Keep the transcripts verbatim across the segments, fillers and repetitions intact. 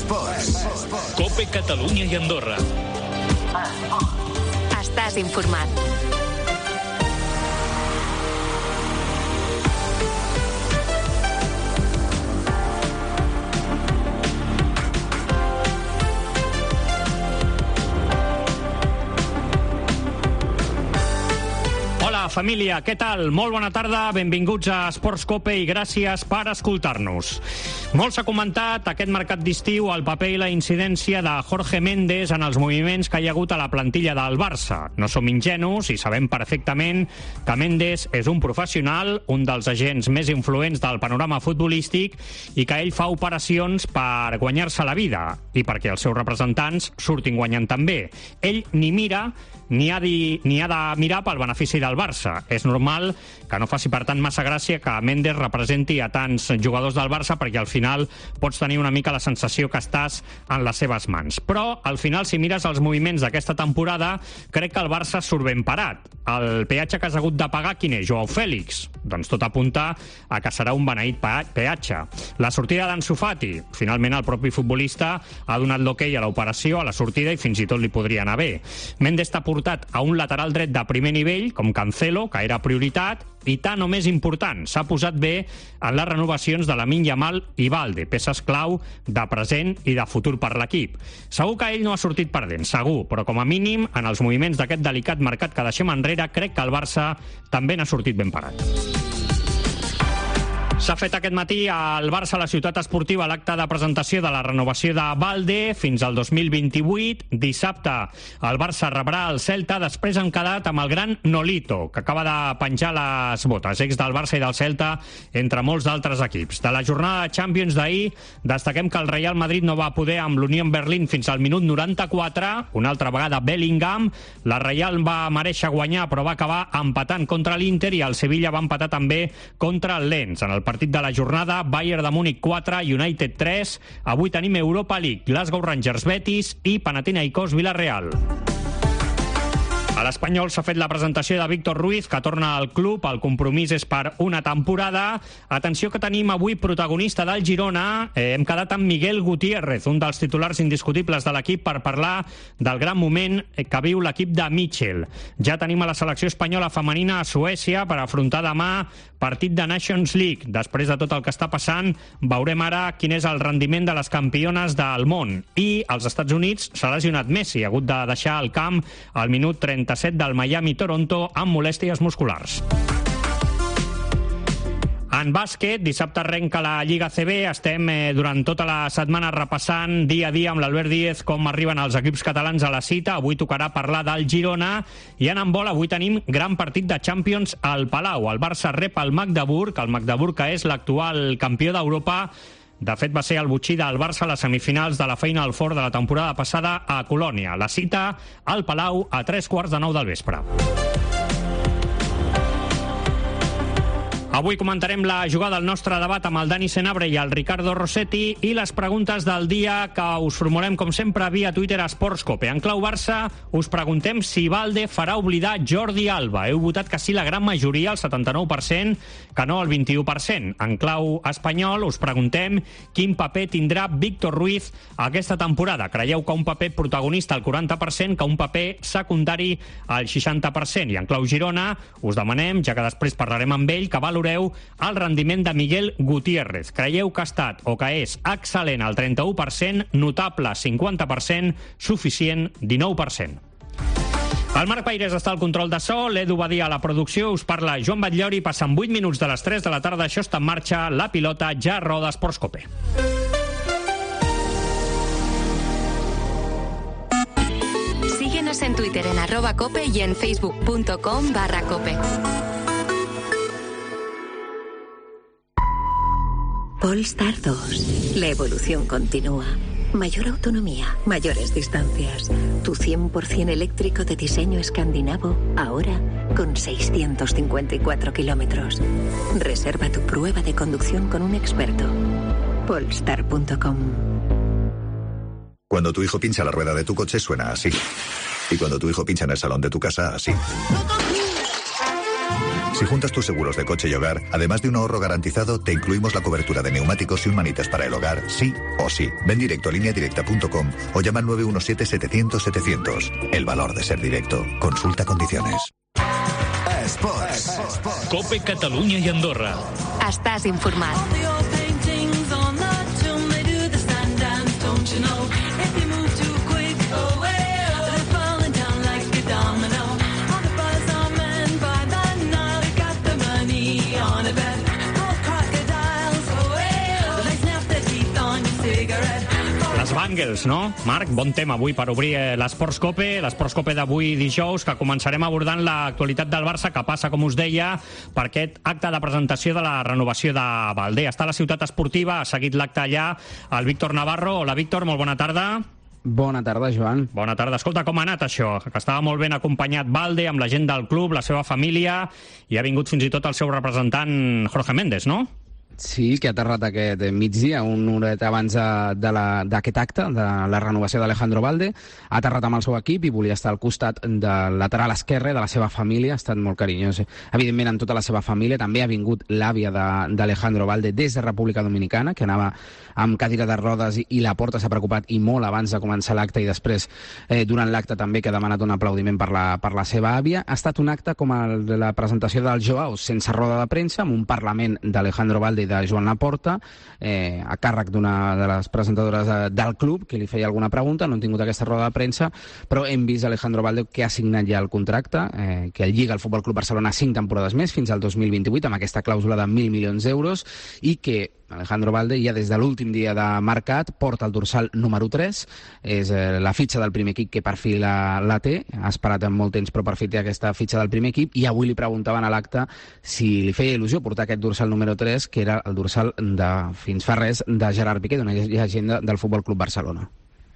Esports. COPE Catalunya i Andorra. Estàs informat. Família, què tal? Molt bona tarda, benvinguts a Esports COPE i gràcies per escoltar-nos. Molt s'ha comentat aquest mercat d'estiu el paper i la incidència de Jorge Méndez en els moviments que hi ha hagut a la plantilla del Barça. No som ingenus i sabem perfectament que Méndez és un professional, un dels agents més influents del panorama futbolístic i que ell fa operacions per guanyar-se la vida i perquè els seus representants surtin guanyant també. Ell ni mira ni ha, di, ni ha de mirar pel benefici del Barça. És normal que no faci per tant massa gràcia que Méndez representi a tants jugadors del Barça perquè al final pots tenir una mica la sensació que estàs en les seves mans. Però al final, si mires els moviments d'aquesta temporada, crec que el Barça surt ben parat. El peatge que has hagut de pagar, quin és? Joao Fèlix? Doncs tot apunta a que serà un beneït peatge. La sortida d'Ansu Fati. Finalment el propi futbolista ha donat l'hoquei a l'operació, a la sortida, i fins i tot li podria anar bé. Méndez t'ha portat a un lateral dret de primer nivell, com Cancelo, que era prioritat, i tant o més important, s'ha posat bé en les renovacions de Lamine Yamal i Balde, peces clau de present i de futur per l'equip. Segur que ell no ha sortit perdent, segur, però com a mínim, en els moviments d'aquest delicat mercat que deixem enrere, crec que el Barça també n'ha sortit ben parat. S'ha fet aquest matí al Barça a la ciutat esportiva l'acte de presentació de la renovació de Balde fins al dos mil vint-i-vuit. Dissabte el Barça rebrà el Celta. Després han quedat amb el gran Nolito, que acaba de penjar les botes, ex del Barça i del Celta, entre molts d'altres equips. De la jornada de Champions d'ahir, destaquem que el Real Madrid no va poder amb l'Unión Berlín fins al minut noranta-quatre. Una altra vegada Bellingham. La Real va mereixer guanyar, però va acabar empatant contra l'Inter, i el Sevilla va empatar també contra el Lens. En el partit de la jornada, Bayern de Múnich quatre, United tres. Avui tenim Europa League, Glasgow Rangers Betis i Panathinaikos Villarreal. A l'Espanyol s'ha fet la presentació de Víctor Ruiz, que torna al club. El compromís és per una temporada. Atenció que tenim avui protagonista del Girona. Eh, hem quedat amb Miguel Gutiérrez, un dels titulars indiscutibles de l'equip, per parlar del gran moment que viu l'equip de Mitchell. Ja tenim a la selecció espanyola femenina a Suècia per afrontar demà partit de Nations League. Després de tot el que està passant, veurem ara quin és el rendiment de les campiones del món. I als Estats Units s'ha lesionat Messi, ha hagut de deixar el camp al minut trenta-set del Miami-Toronto amb molèsties musculars. En bàsquet, dissabte arrenca la Lliga C B. Estem eh, durant tota la setmana repassant dia a dia amb l'Albert Díez com arriben els equips catalans a la cita. Avui tocarà parlar del Girona. I en handbol avui tenim gran partit de Champions al Palau. El Barça rep el Magdeburg, el Magdeburg que és l'actual campió d'Europa. De fet, va ser el botxí del Barça a les semifinals de la Final Four de la temporada passada a Colònia. La cita al Palau a tres quarts de nou del vespre. Avui comentarem la jugada del nostre debat amb el Dani Senabre i el Ricardo Rossetti i les preguntes del dia que us formulem, com sempre, via Twitter a Esports COPE. En clau Barça, us preguntem si Balde farà oblidar Jordi Alba. Heu votat que sí la gran majoria, el setanta-nou per cent, que no el vint-i-u per cent. En clau espanyol, us preguntem quin paper tindrà Víctor Ruiz aquesta temporada. Creieu que un paper protagonista al quaranta per cent, que un paper secundari al seixanta per cent. I en clau Girona, us demanem, ja que després parlarem amb ell, que valoreu el rendiment de Miguel Gutiérrez. Creieu que ha estat o que és excel·lent al trenta-u per cent, notable cinquanta per cent, suficient dinou per cent. El Marc Paires està al control de so, l'Edu Badia a la producció, us parla Joan Batllori. Passen vuit minuts de les tres de la tarda, això està en marxa, la pilota ja roda Esports COPE. Síguenos en Twitter en arroba cope y en facebook.com barra cope. Polestar dos. La evolución continúa. Mayor autonomía, mayores distancias. Tu cien por ciento eléctrico de diseño escandinavo, ahora con seiscientos cincuenta y cuatro kilómetros. Reserva tu prueba de conducción con un experto. Polestar punto com. Cuando tu hijo pincha la rueda de tu coche suena así. Y cuando tu hijo pincha en el salón de tu casa, así. Si juntas tus seguros de coche y hogar, además de un ahorro garantizado, te incluimos la cobertura de neumáticos y un manitas para el hogar, sí o sí. Ven directo a línea directa punto com o llama al nueve uno siete setecientos setecientos. El valor de ser directo. Consulta condiciones. Esports. Cope Catalunya i Andorra. Estàs informat. Bangles, no? Marc, bon tema avui per obrir l'Esports Cope, l'Esports Cope d'avui dijous, que començarem abordant l'actualitat del Barça, que passa, com us deia, per aquest acte de presentació de la renovació de Baldé. Està a la ciutat esportiva, ha seguit l'acte allà el Víctor Navarro. Hola, Víctor, molt bona tarda. Bona tarda, Joan. Bona tarda. Escolta, com ha anat això? Que estava molt ben acompanyat Baldé, amb la gent del club, la seva família, i ha vingut fins i tot el seu representant Jorge Méndez, no? Sí, que ha aterrat aquest migdia, un horeta abans d'aquest acte, de la renovació d'Alejandro Balde. Ha aterrat amb el seu equip i volia estar al costat del lateral esquerre de la seva família. Ha estat molt carinyós, evidentment, amb tota la seva família. També ha vingut l'àvia d'Alejandro Balde des de República Dominicana, que anava amb cadira de rodes i la porta s'ha preocupat i molt abans de començar l'acte i després, eh, durant l'acte també, que ha demanat un aplaudiment per la, per la seva àvia. Ha estat un acte com el de la presentació del Joao, sense roda de premsa, amb un parlament d'Alejandro Balde de Joan Laporta, eh, a càrrec d'una de les presentadores de, del club, que li feia alguna pregunta. No han tingut aquesta roda de premsa, però hem vist Alejandro Balde, que ha signat ja el contracte, eh, que el lliga el Futbol Club Barcelona cinc temporades més, fins al dos mil vint-i-vuit, amb aquesta clàusula de mil milions d'euros, i que Alejandro Balde ja des de l'últim dia de mercat porta el dorsal número tres, és eh, la fitxa del primer equip, que per fi la, la té, ha esperat en molt temps però per fi té aquesta fitxa del primer equip, i avui li preguntaven a l'acte si li feia il·lusió portar aquest dorsal número tres, que era el dorsal de, fins fa res, de Gerard Piqué, d'una llegenda del Futbol Club Barcelona.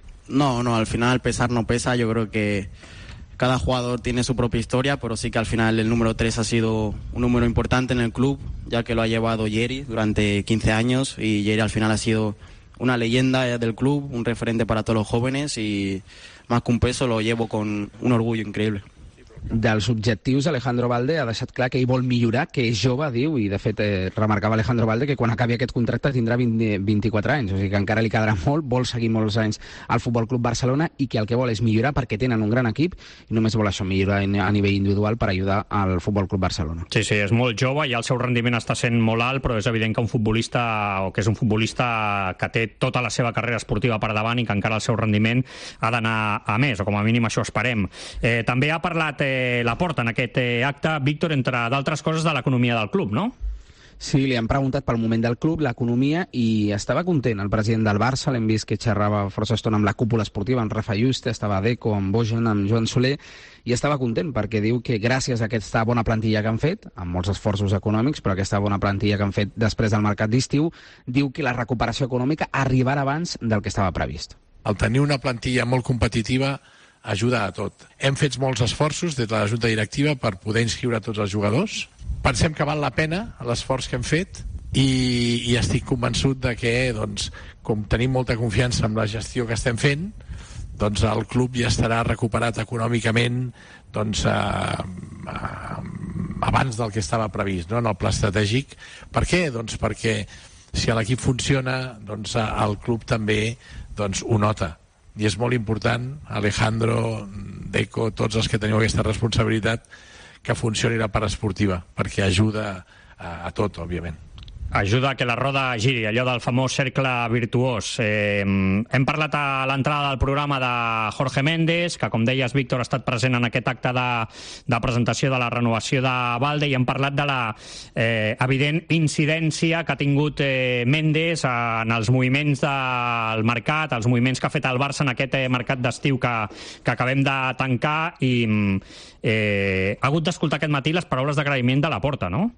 No, no, al final pesar no pesa. Yo creo que cada jugador tiene su propia historia, pero sí que al final el número tres ha sido un número importante en el club, ya que lo ha llevado Yeri durante quince años, y Yeri al final ha sido una leyenda del club, un referente para todos los jóvenes, y más que un peso lo llevo con un orgullo increíble. Dels objectius, Alejandro Balde ha deixat clar que ell vol millorar, que és jove, diu, i de fet eh, remarcava Alejandro Balde que quan acabi aquest contracte tindrà vint, vint-i-quatre anys, o sigui que encara li quedarà molt, vol seguir molts anys al Futbol Club Barcelona, i que el que vol és millorar perquè tenen un gran equip, i només vol això, millorar a nivell individual per ajudar al Futbol Club Barcelona. Sí, sí, és molt jove i el seu rendiment està sent molt alt, però és evident que un futbolista, o que és un futbolista que té tota la seva carrera esportiva per davant i que encara el seu rendiment ha d'anar a més, o com a mínim això esperem. Eh, també ha parlat eh, Laporta en aquest acte, Víctor, entre d'altres coses, de l'economia del club, no? Sí, li han preguntat pel moment del club, l'economia, i estava content el president del Barça. L'hem vist que xerrava força estona amb la cúpula esportiva, amb Rafa Juste, estava a Deco, amb Bojan, amb Joan Soler, i estava content perquè diu que gràcies a aquesta bona plantilla que han fet, amb molts esforços econòmics, però aquesta bona plantilla que han fet després del mercat d'estiu, diu que la recuperació econòmica arribarà abans del que estava previst. El tenir una plantilla molt competitiva ajuda a tot. Hem fet molts esforços des de la Junta Directiva per poder inscriure tots els jugadors. Pensem que val la pena l'esforç que hem fet, i, i estic convençut de que, doncs, com tenim molta confiança en la gestió que estem fent, doncs el club ja estarà recuperat econòmicament, doncs, eh, eh, abans del que estava previst, no?, en el pla estratègic. Per què? Doncs perquè si l'equip funciona, doncs el club també, doncs, ho nota. I és molt important, Alejandro, Deco, tots els que teniu aquesta responsabilitat, que funcioni la part esportiva, perquè ajuda a, a tot, òbviament. Ajuda a que la roda giri, allò del famós cercle virtuós. Eh, hem parlat a l'entrada del programa de Jorge Méndez, que, com deies, Víctor, ha estat present en aquest acte de, de presentació de la renovació de Balde, i hem parlat de la eh, evident incidència que ha tingut eh, Méndez en els moviments del mercat, els moviments que ha fet el Barça en aquest eh, mercat d'estiu que, que acabem de tancar, i eh, ha hagut d'escoltar aquest matí les paraules d'agraïment de Laporta, no?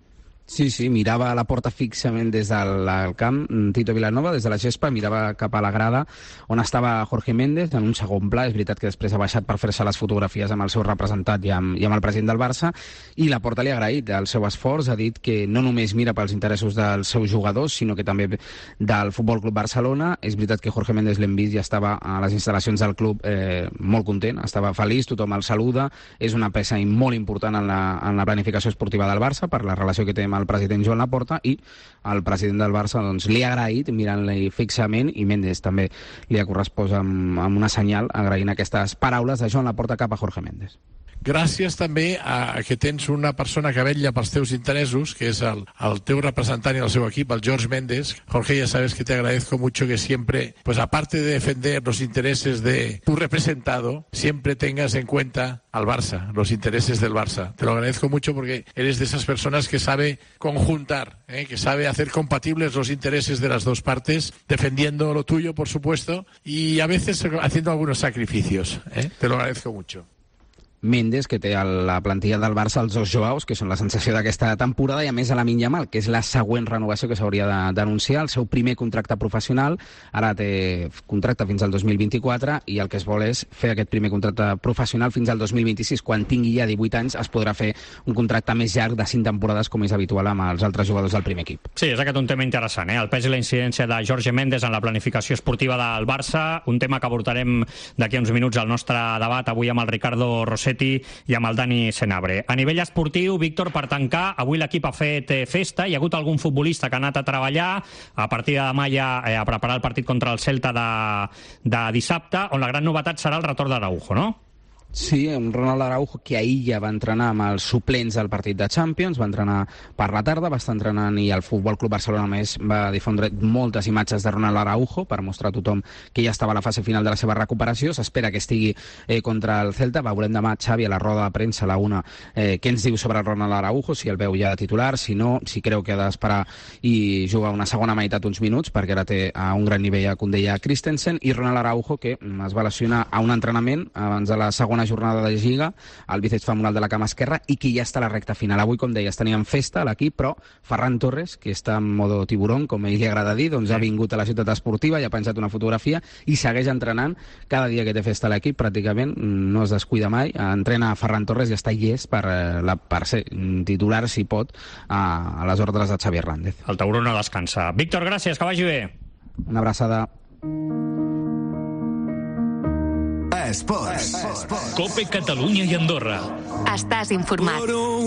Sí, sí, mirava a la porta fixament des del camp, Tito Vilanova, des de la gespa, mirava cap a la grada on estava Jorge Méndez, en un segon pla. És veritat que després ha baixat per fer-se les fotografies amb el seu representant i amb, i amb el president del Barça, i la porta li ha agraït el seu esforç, ha dit que no només mira pels interessos dels seus jugadors, sinó que també del Futbol Club Barcelona. És veritat que Jorge Méndez l'hem vist i estava a les instal·lacions del club eh, molt content, estava feliç, tothom el saluda, és una peça molt important en la, en la planificació esportiva del Barça per la relació que té el president Joan Laporta, i el president del Barça doncs, li ha agraït mirant-li fixament, i Méndez també li ha correspost amb, amb una senyal agraint aquestes paraules de Joan Laporta cap a Jorge Méndez. Gràcies també a que tens una persona que vetlla pels teus interessos, que es el, el teu representant i el seu equip, el George Méndez. Jorge, ya sabes que te agradezco mucho que siempre, pues aparte de defender los intereses de tu representado, siempre tengas en cuenta al Barça, los intereses del Barça. Te lo agradezco mucho porque eres de esas personas que sabe conjuntar, ¿eh? que sabe hacer compatibles los intereses de las dos partes, defendiendo lo tuyo, por supuesto, y a veces haciendo algunos sacrificios. ¿eh? Te lo agradezco mucho. Méndez, que té a la plantilla del Barça els dos Joaos, que són la sensació d'aquesta temporada, i a més a Lamine Yamal, que és la següent renovació que s'hauria d'anunciar, el seu primer contracte professional. Ara té contracte fins al dos mil vint-i-quatre, i el que es vol és fer aquest primer contracte professional fins al dos mil vint-i-sis. Quan tingui ja divuit anys es podrà fer un contracte més llarg de cinc temporades, com és habitual amb els altres jugadors del primer equip. Sí, és aquest un tema interessant, eh? El pes i la incidència de Jorge Méndez en la planificació esportiva del Barça, un tema que abordarem d'aquí a uns minuts al nostre debat avui amb el Ricardo Rossetti i amb el Dani Senabre. A nivell esportiu, Víctor, per tancar, avui l'equip ha fet festa, hi ha hagut algun futbolista que ha anat a treballar a partir de demà ja eh, a preparar el partit contra el Celta de, de dissabte, on la gran novetat serà el retorn d'Araujo, no? Sí, en Ronald Araujo, que ahir ja va entrenar amb els suplents del partit de Champions, va entrenar per la tarda, va estar entrenant, i el Futbol Club Barcelona més va difondre moltes imatges de Ronald Araujo per mostrar a tothom que ja estava a la fase final de la seva recuperació. S'espera que estigui eh, contra el Celta. Veurem demà, Xavi, a la roda de premsa a la una, eh, què ens diu sobre Ronald Araujo, si el veu ja titular, si no, si creu que ha d'esperar i jugar una segona meitat uns minuts, perquè ara té a un gran nivell a Koundé Christensen. I Ronald Araujo, que es va lesionar a un entrenament abans de la segona jornada de Lliga, el bíceps femoral de la cama esquerra, i que ja està a la recta final. Avui, com deies, teníem festa a l'equip, però Ferran Torres, que està en modo tiburón, com ell li agrada dir, doncs sí, ha vingut a la ciutat esportiva i ha penjat una fotografia i segueix entrenant cada dia que té festa a l'equip, pràcticament no es descuida mai. Entrena Ferran Torres i està llest per, la, per ser titular, si pot, a, a les ordres de Xavi Hernández. El tauró no descansa. Víctor, gràcies, que vagi bé. Una abraçada. Esports. Esports. Cope Catalunya i Andorra. Estàs informat.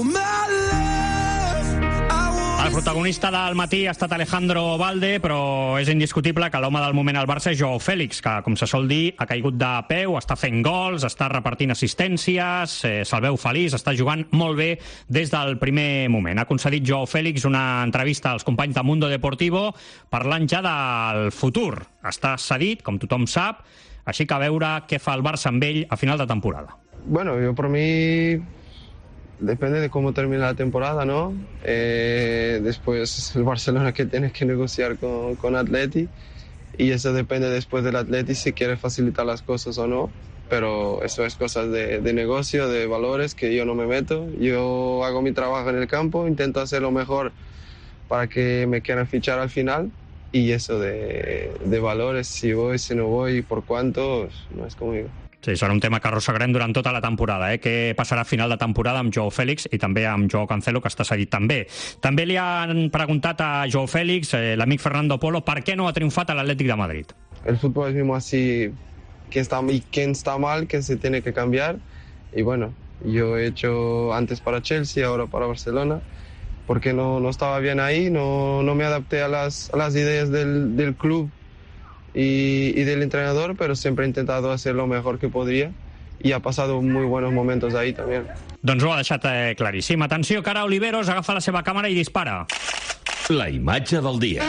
El protagonista del matí ha estat Alejandro Balde, però és indiscutible que l'home del moment al Barça és Joao Félix, que, com se sol dir, ha caigut de peu, està fent gols, està repartint assistències, eh, se'l veu feliç, està jugant molt bé des del primer moment. Ha concedit Joao Félix una entrevista als companys de Mundo Deportivo parlant ja del futur. Està cedit, com tothom sap, així que a veure què fa el Barça amb ell a final de temporada. Bueno, yo por mí depende de cómo termina la temporada, ¿no? Eh, después el Barcelona que tiene que negociar con, con Atleti, y eso depende después del Atleti si quiere facilitar las cosas o no, pero eso es cosas de, de negocio, de valores, que yo no me meto. Yo hago mi trabajo en el campo, intento hacer lo mejor para que me quieran fichar al final. Y eso de, de valores, si voy, si no voy, por cuánto, no és conmigo. Sí, serà un tema que arrossegarem durant tota la temporada, eh? Què passarà a final de temporada amb Joao Félix i també amb Joao Cancelo, que està cedit també. També li han preguntat a Joao Félix, eh, l'amic Fernando Polo, per què no ha triomfat a l'Atlètic de Madrid. El fútbol es mismo así, quién está, y quién está mal, que se tiene que cambiar. Y bueno, yo he hecho antes para Chelsea, ahora para Barcelona, porque no, no estaba bien ahí, no, no me adapté a las, a las ideas del, del club y, y del entrenador, pero siempre he intentado hacer lo mejor que podría y ha pasado muy buenos momentos ahí también. Doncs ho ha deixat eh, claríssim. Atenció, que ara Oliveros agafa la seva càmera i dispara. La imatge del dia.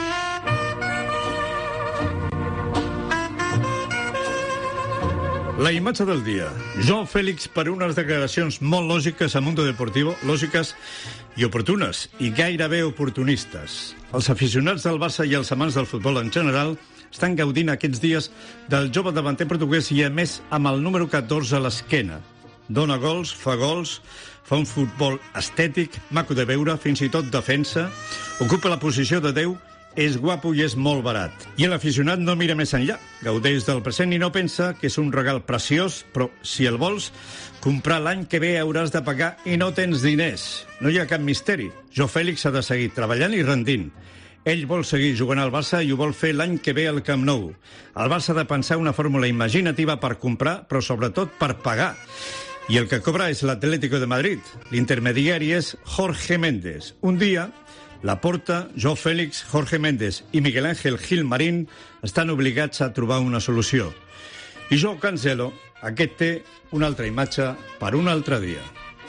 La imatge del dia. Joao Félix per unes declaracions molt lògiques a Mundo Deportivo, lògiques i oportunes, i gairebé oportunistes. Els aficionats del Barça i els amants del futbol en general estan gaudint aquests dies del jove davanter portuguès i, a més, amb el número catorze a l'esquena. dona gols, fa gols, fa un futbol estètic, maco de veure, fins i tot defensa, ocupa la posició de Déu, és guapo i és molt barat. I l'aficionat no mira més enllà, gaudeix del present i no pensa que és un regal preciós, però si el vols comprar l'any que ve hauràs de pagar i no tens diners. No hi ha cap misteri. Jo, Fèlix, ha de seguir treballant i rendint. Ell vol seguir jugant al Barça i ho vol fer l'any que ve al Camp Nou. El Barça ha de pensar una fórmula imaginativa per comprar, però sobretot per pagar. I el que cobra és l'Atlético de Madrid. L'intermediari és Jorge Méndez. Un dia, Laporta, Joao Fèlix, Jorge Méndez i Miguel Ángel Gilmarín estan obligats a trobar una solució. I Joao Cancelo, aquest té una altra imatge per un altre dia.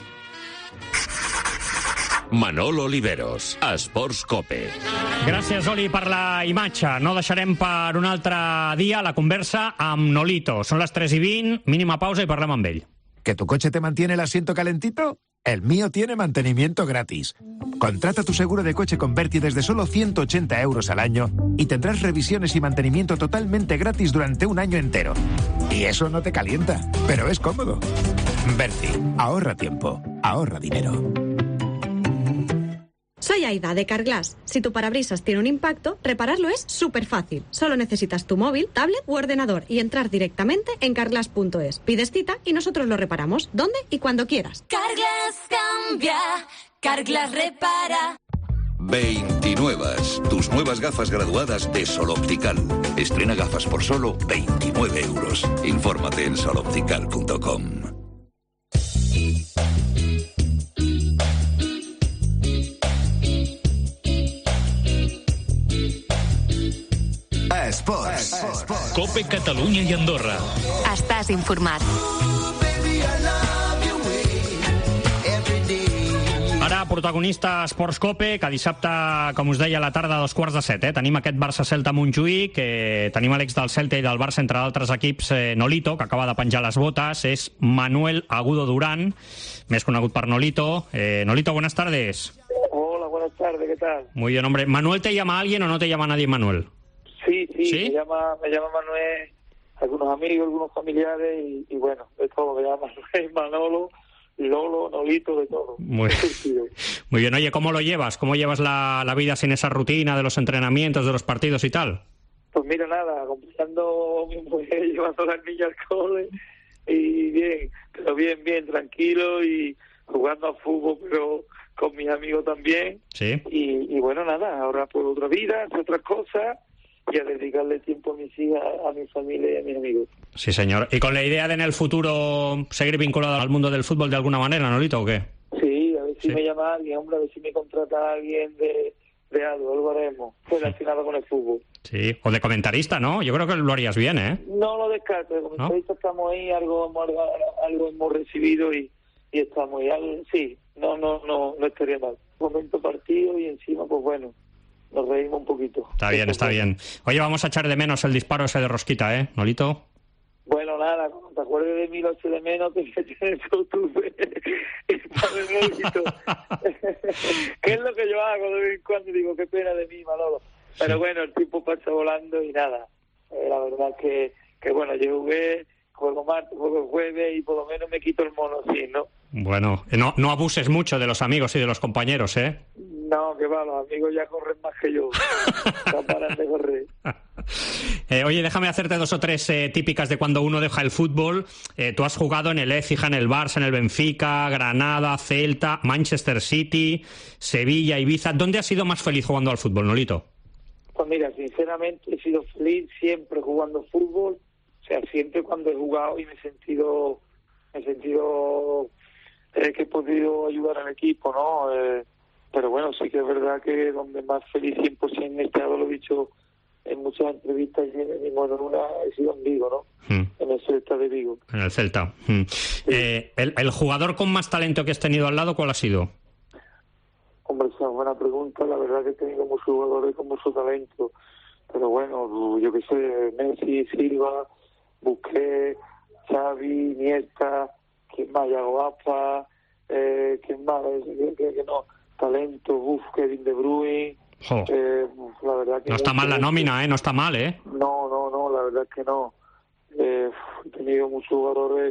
Manolo Oliveros, Esports Cope. Gràcies, Oli, per la imatge. No deixarem per un altre dia la conversa amb Nolito. Són les tres i vint, mínima pausa i parlem amb ell. ¿Que tu coche te mantiene el asiento calentito? El mío tiene mantenimiento gratis. Contrata tu seguro de coche con Berti desde solo ciento ochenta euros al año y tendrás revisiones y mantenimiento totalmente gratis durante un año entero. Y eso no te calienta, pero es cómodo. Berti, ahorra tiempo, ahorra dinero. Soy Aida, de Carglass. Si tu parabrisas tiene un impacto, repararlo es súper fácil. Solo necesitas tu móvil, tablet u ordenador y entrar directamente en carglass punto es. Pides cita y nosotros lo reparamos, donde y cuando quieras. Carglass cambia, Carglass repara. veintinuevas, tus nuevas gafas graduadas de Sol Optical. Estrena gafas por solo veintinueve euros. Infórmate en sol optical punto com. Esports. Esports. Cope Catalunya i Andorra. Estàs informat. Ara, protagonista Esports Cope, que dissabte, com us deia, a la tarda a dos quarts de set, eh? Tenim aquest Barça-Celta Montjuïc, que tenim l'ex del Celta i del Barça, entre d'altres equips, eh, Nolito, que acaba de penjar les botes, és Manuel Agudo Durán, més conegut per Nolito. Eh, Nolito, buenas tardes. Hola, buenas tardes, ¿qué tal? Muy bien, hombre. ¿Manuel te llama alguien o no te llama nadie Manuel? Sí, sí, ¿Sí? Me llama me llama Manuel, algunos amigos, algunos familiares y, y bueno, de todo, me llama Manuel, Manolo, Lolo, Nolito, de todo. Muy, muy bien. Oye, ¿cómo lo llevas? ¿Cómo llevas la, la vida sin esa rutina de los entrenamientos, de los partidos y tal? Pues mira, nada, acompañando a mi mujer, llevando a las niñas al cole y bien, pero bien, bien, tranquilo y jugando a fútbol, pero con mis amigos también. Sí. Y, y bueno, nada, ahora por otra vida, hacer otras cosas y a dedicarle tiempo a mis hijas, a mi familia y a mis amigos. Sí, señor. ¿Y con la idea de en el futuro seguir vinculado al mundo del fútbol de alguna manera, Nolito, o qué? Sí, a ver si Sí. me llama alguien, hombre, a ver si me contrata a alguien de, de algo, algo haremos, relacionado con el fútbol. Sí, o de comentarista, ¿no? Yo creo que lo harías bien, ¿eh? No lo descarto, de comentarista estamos ahí, algo, algo, algo hemos recibido y, y estamos ahí. Algo, sí, no, no, no, no estaría mal. Momento partido y encima, pues bueno, nos reímos un poquito. Está bien, está bien. Oye, vamos a echar de menos el disparo ese de Rosquita, ¿eh, Nolito? Bueno, nada, cuando te acuerdes de mí, lo echo de menos, te tienes todo tu fe. ¿Qué es lo que yo hago de vez en cuando? Digo, qué pena de mí, Manolo. Pero sí. Bueno, el tiempo pasa volando y nada. Eh, la verdad que, que, bueno, yo jugué, juego martes, juego jueves y por lo menos me quito el mono así, ¿no? Bueno, no, no abuses mucho de los amigos y de los compañeros, ¿eh? No, que va, los amigos ya corren más que yo. No paran de correr. Eh, oye, déjame hacerte dos o tres eh, típicas de cuando uno deja el fútbol. Eh, tú has jugado en el Écija, en el Barça, en el Benfica, Granada, Celta, Manchester City, Sevilla, Ibiza. ¿Dónde has sido más feliz jugando al fútbol, Nolito? Pues mira, sinceramente he sido feliz siempre jugando fútbol. O sea, siempre cuando he jugado y me he sentido, me he sentido eh, que he podido ayudar al equipo, ¿no? Eh, pero bueno, sí que es verdad que donde más feliz cien por ciento he estado, lo he dicho en muchas entrevistas y en, en una he sido en Vigo, ¿no? Mm. En el Celta de Vigo. En el Celta. Mm. Sí. Eh, el, ¿El jugador con más talento que has tenido al lado, cuál ha sido? Hombre, esa es buena pregunta. La verdad que he tenido muchos jugadores con mucho talento. Pero bueno, yo qué sé, Messi, Silva, Busquets, Xavi, Iniesta, ¿quién más? Yago Aspas, eh, ¿quién más? Que, que, que no, talento, uff, Kevin De Bruyne. Oh. Eh, la verdad que no está mal la nómina, ¿eh? No está mal, ¿eh? No, no, no, la verdad es que no. Eh, he tenido muchos jugadores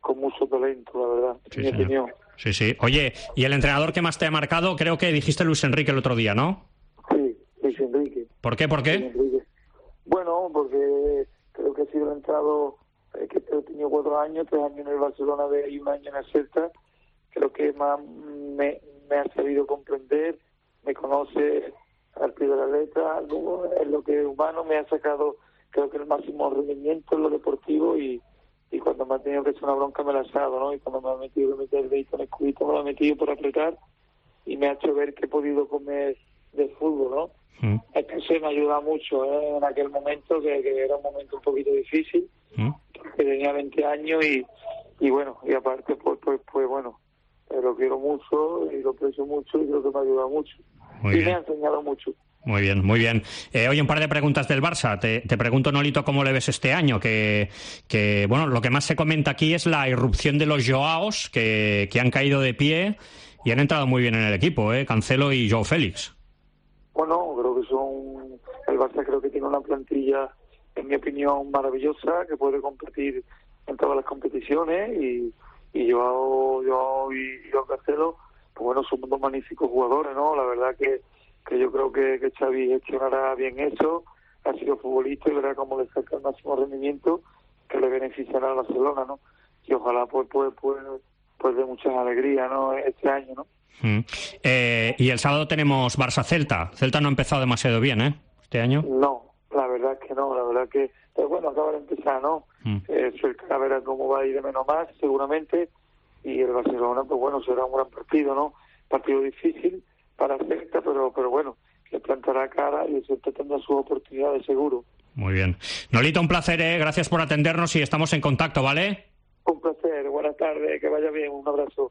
con mucho talento, la verdad, Sí, en mi señor. opinión. Sí, sí. Oye, y el entrenador que más te ha marcado, creo que dijiste Luis Enrique el otro día, ¿no? Sí, Luis Enrique. ¿Por qué? ¿Por qué? Luis Enrique. Bueno, porque creo que ha sido el entrenador eh, que he tenido cuatro años, tres años en el Barcelona B y un año en el Celta. Creo que más me, me ha sabido comprender, me conoce al pie de la letra, luego en lo que es humano me ha sacado, creo que el máximo rendimiento en lo deportivo y, y cuando me ha tenido que hacer una bronca me la ha dado, ¿no? Y cuando me ha metido que meter el dedito en el cubito me lo ha metido por apretar y me ha hecho ver que he podido comer de fútbol, ¿no? Mm. Es que se me ayuda mucho ¿eh? En aquel momento, que, que era un momento un poquito difícil, Mm. que tenía veinte años y, y bueno, y aparte pues, pues, pues bueno, eh, lo quiero mucho y lo aprecio mucho y creo que me ha ayudado mucho. Muy y bien. me ha enseñado mucho. Muy bien, muy bien. Eh, oye, un par de preguntas del Barça. Te, te pregunto, Nolito, ¿cómo le ves este año? Que, que, bueno, lo que más se comenta aquí es la irrupción de los Joaos, que, que han caído de pie y han entrado muy bien en el equipo, ¿eh? Cancelo y Joao Félix. Bueno, creo que son... El Barça creo que tiene una plantilla, en mi opinión, maravillosa, que puede competir en todas las competiciones y, y Joao, Joao y Joao Cancelo, pues bueno, son dos magníficos jugadores, ¿no? La verdad que, que yo creo que, que Xavi gestionará bien eso, ha sido futbolista y verá cómo le saca el máximo rendimiento que le beneficiará a Barcelona, ¿no? Y ojalá pues pues pues, pues de muchas alegrías, ¿no? Este año, ¿no? Mm. Eh, y el sábado tenemos Barça-Celta. Celta no ha empezado demasiado bien, ¿eh? Este año. No, la verdad es que no, la verdad que, pues bueno, acaba de empezar, ¿no? Mm. Eh, Celta verá cómo va a ir de menos más, seguramente, y el Barcelona, pues bueno, será un gran partido, ¿no? Partido difícil para Celta, pero pero bueno, le plantará cara y el Celta tendrá sus oportunidades, seguro. Muy bien. Nolito, un placer, ¿eh? Gracias por atendernos y estamos en contacto, ¿vale? Un placer, buenas tardes, que vaya bien, un abrazo.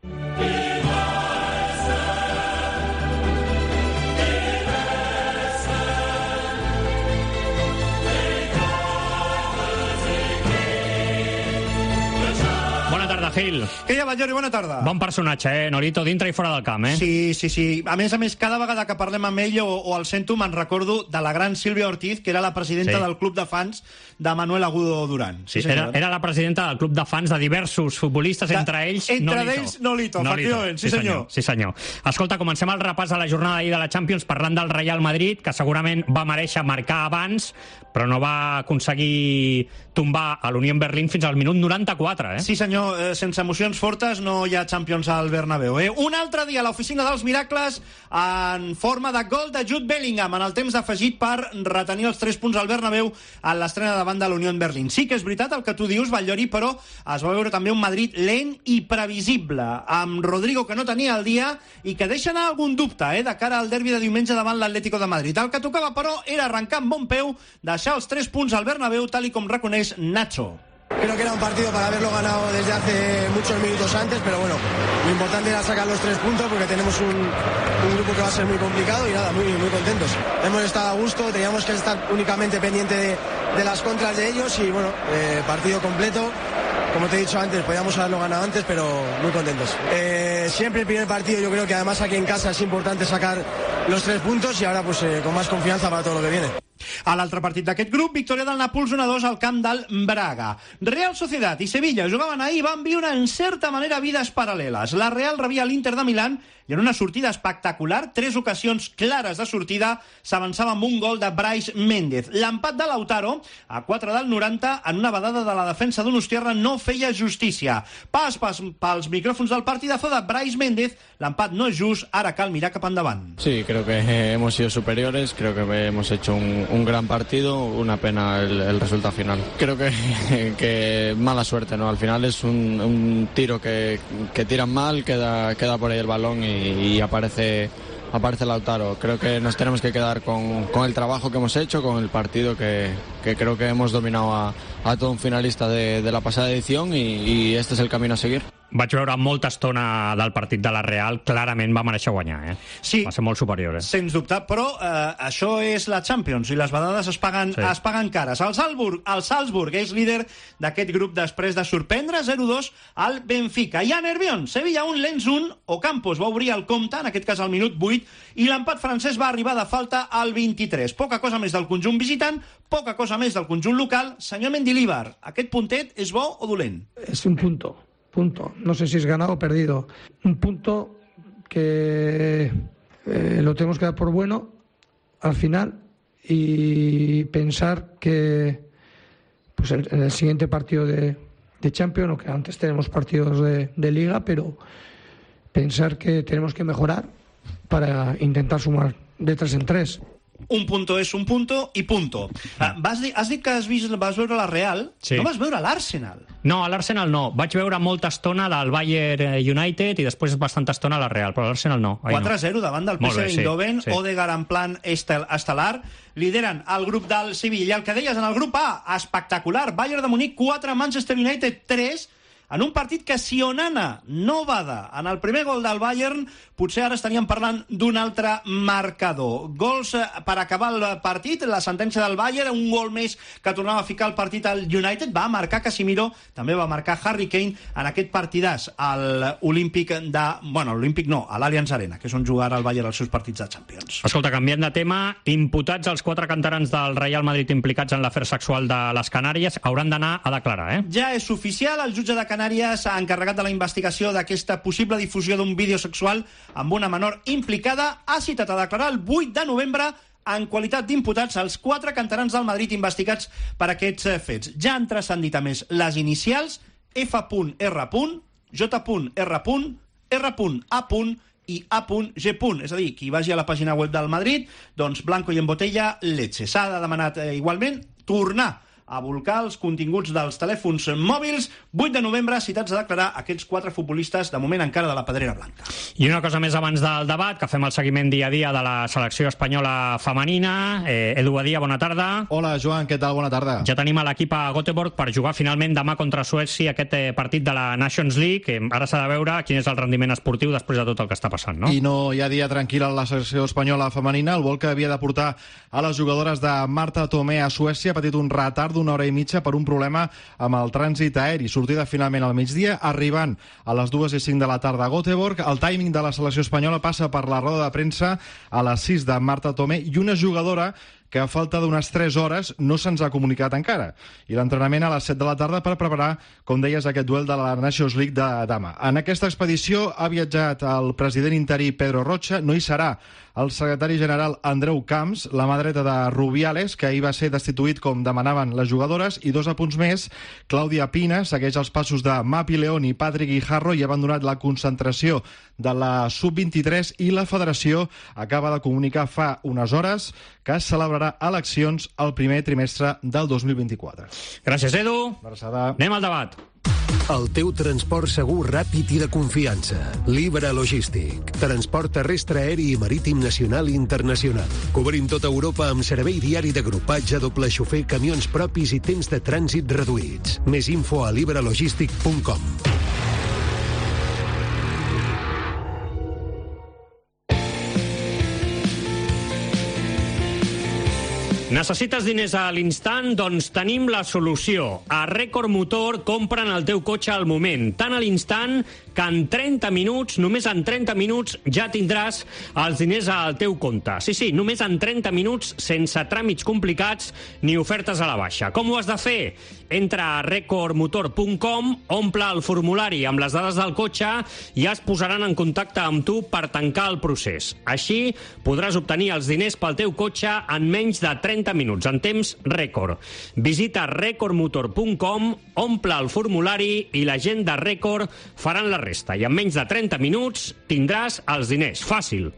Bona tarda, Gil. Què hi ha, Batllori? Bona tarda. Bon personatge, eh? Nolito, dintre i fora del camp, eh? Sí, sí, sí. A més a més, cada vegada que parlem amb ell o, o el sento, me'n recordo de la gran Sílvia Ortiz, que era la presidenta Sí. del club de fans de Manuel Agudo Durán. Sí, era, era la presidenta del club de fans de diversos futbolistes, entre ells entre Nolito. ells Nolito, efectivament, sí, senyor. Sí, senyor. Escolta, comencem el repàs de la jornada d'ahir de la Champions parlant del Real Madrid, que segurament va mereixer marcar abans, però no va aconseguir tombar a l'Unión Berlín fins al minut noranta-quatre, eh? Sí, senyor, eh, sense emocions fortes no hi ha Champions al Bernabéu. Eh? Un altre dia a l'oficina dels miracles en forma de gol de Jude Bellingham en el temps d'afegit per retenir els tres punts al Bernabéu en l'estrena davant de l'Unión Berlín. Sí que és veritat el que tu dius, Batllori, però es va veure també un Madrid lent i previsible, amb Rodrigo que no tenia el dia i que deixa anar algun dubte eh, de cara al derbi de diumenge davant l'Atlético de Madrid. El que tocava, però, era arrencar amb bon peu, deixar els tres punts al Bernabéu, tal i com reconeix Nacho. Creo que era un partido para haberlo ganado desde hace muchos minutos antes, pero bueno, lo importante era sacar los tres puntos porque tenemos un, un grupo que va a ser muy complicado y nada, muy, muy contentos. Hemos estado a gusto, teníamos que estar únicamente pendiente de, de las contras de ellos y bueno, eh, partido completo. Como te he dicho antes, podíamos haberlo ganado antes, pero muy contentos. Eh, siempre el primer partido, yo creo que además aquí en casa es importante sacar los tres puntos y ahora pues eh, con más confianza para todo lo que viene. A l'altre partit d'aquest grup, victòria del Nàpols un a dos al camp del Braga. Real Sociedad i Sevilla jugaven ahir i van viure en certa manera vides paral·leles. La Real rebia l'Inter de Milán i en una sortida espectacular, tres ocasions clares de sortida, s'avançava amb un gol de Brais Méndez. L'empat de Lautaro, a quatre del noranta, en una badada de la defensa d'Donostiarra, no feia justícia. Pas, pas pels micròfons del partidazo de Brais Méndez, l'empat no és just, ara cal mirar cap endavant. Sí, creo que eh, hemos sido superiores, creo que hemos hecho un, un gran partido, una pena el, el resultado final. Creo que, que mala suerte, ¿no? Al final es un, un tiro que, que tiran mal, queda, queda por ahí el balón y, y aparece, aparece Lautaro. Creo que nos tenemos que quedar con, con el trabajo que hemos hecho, con el partido que, que creo que hemos dominado a, a todo un finalista de, de la pasada edición y, y este es el camino a seguir. Vaig veure molta estona del partit de la Real, clarament va mereixer guanyar, eh? Sí. Va ser molt superior, eh? Sens dubte, però eh, això és la Champions i les badades es paguen, Sí. es paguen cares. El Salzburg, el Salzburg és líder d'aquest grup després de sorprendre zero dos al Benfica. I a Nervión, Sevilla un, Lens un, Ocampos va obrir el compte, en aquest cas al minut vuit, i l'empat francès va arribar de falta al vint-i-tres. Poca cosa més del conjunt visitant, poca cosa més del conjunt local. Senyor Mendilibar, aquest puntet és bo o dolent? Es un punto. punto. No sé si es ganado o perdido. Un punto que eh, lo tenemos que dar por bueno al final y pensar que pues en, en el siguiente partido de, de Champions, o que antes tenemos partidos de, de Liga, pero pensar que tenemos que mejorar para intentar sumar de tres en tres. Un punto és un punto i punto. Ah, vas dir, has dit que has, vist, vas veure la Real, Sí. no vas veure l'Arsenal. No, a l'Arsenal no. Vaig veure molta estona del Bayern United i després bastanta estona a la Real, però l'Arsenal no. Ahí quatre a no. zero davant del P Molt S bé, V sí, Eindhoven, sí. Odegaard en plan estel, estel·lar, lideren el grup del Sevilla. I el que deies, en el grup A, espectacular, Bayern de Munic quatre, Manchester United tres, en un partit que si Onana no bada en el primer gol del Bayern, potser ara estaríem parlant d'un altre marcador. Gols per acabar el partit, la sentència del Bayern, un gol més que tornava a ficar el partit al United, va marcar Casemiro, també va marcar Harry Kane en aquest partidàs al Olímpic de... Bueno, l'Olímpic no, a l'Allianz Arena, que és on jugarà el Bayern els seus partits de Champions. Escolta, canviant de tema, imputats els quatre canterans del Real Madrid implicats en l'afer sexual de les Canàries hauran d'anar a declarar, eh? Ja és oficial, el jutge de Canàries s'ha encarregat de la investigació d'aquesta possible difusió d'un vídeo sexual amb una menor implicada, ha citat a declarar el vuit de novembre en qualitat d'imputats els quatre canterans del Madrid investigats per aquests fets. Ja han transcendit a més les inicials F R, J R, R A i A G. És a dir, qui vagi a la pàgina web del Madrid, doncs blanco i en botella leche. S'ha de demanat eh, igualment tornar a volcar els continguts dels telèfons mòbils. Vuit de novembre, citats a declarar aquests quatre futbolistes, de moment encara de la pedrera blanca. I una cosa més abans del debat, que fem el seguiment dia a dia de la selecció espanyola femenina. Eh, Edu Badia, bona tarda. Hola, Joan, què tal? Bona tarda. Ja tenim a l'equip a Göteborg per jugar finalment demà contra Suècia aquest eh, partit de la Nations League. Eh, ara s'ha de veure quin és el rendiment esportiu després de tot el que està passant, no? I no hi ha dia tranquil a la selecció espanyola femenina. El vol que havia de portar a les jugadores de Marta Tomé a Suècia ha patit un retard d'una hora i mitja per un problema amb el trànsit aeri. Sortida finalment al migdia, arribant a les dues i cinc de la tarda a Göteborg. El timing de la selecció espanyola passa per la roda de premsa a les sis de Marta Tomé i una jugadora que a falta d'unes tres hores no se'ns ha comunicat encara. I l'entrenament a les set de la tarda per preparar, com deies, aquest duel de la Nations League de demà. En aquesta expedició ha viatjat el president interí Pedro Rocha, no hi serà el secretari general Andreu Camps, la mà dreta de Rubiales, que ahir va ser destituït com demanaven les jugadores, i dos apunts més, Clàudia Pina segueix els passos de Mapi León i Patrick Guijarro i ha abandonat la concentració de la sub vint-i-tres i la federació acaba de comunicar fa unes hores que es celebrarà eleccions al primer trimestre del dos mil vint-i-quatre. Gràcies, Edu. Abraçada. Anem al debat. El teu transport segur, ràpid i de confiança. Libre Logístic. Transport terrestre, aeri i marítim nacional i internacional. Cobrim tota Europa amb servei diari d'agrupatge, doble xofer, camions propis i temps de trànsit reduïts. Més info a libre logístic punt com. Necessites diners a l'instant? Doncs tenim la solució. A Record Motor compren el teu cotxe al moment, tant a l'instant que en trenta minuts, només en trenta minuts, ja tindràs els diners al teu compte. Sí, sí, només en trenta minuts, sense tràmits complicats ni ofertes a la baixa. Com ho has de fer? Entra a record motor punt com, omple el formulari amb les dades del cotxe i es posaran en contacte amb tu per tancar el procés. Així podràs obtenir els diners pel teu cotxe en menys de trenta minuts, en temps rècord. Visita record motor punt com, omple el formulari i la gent de Record faran la resta. I en menys de trenta minuts tindràs els diners. Fàcil.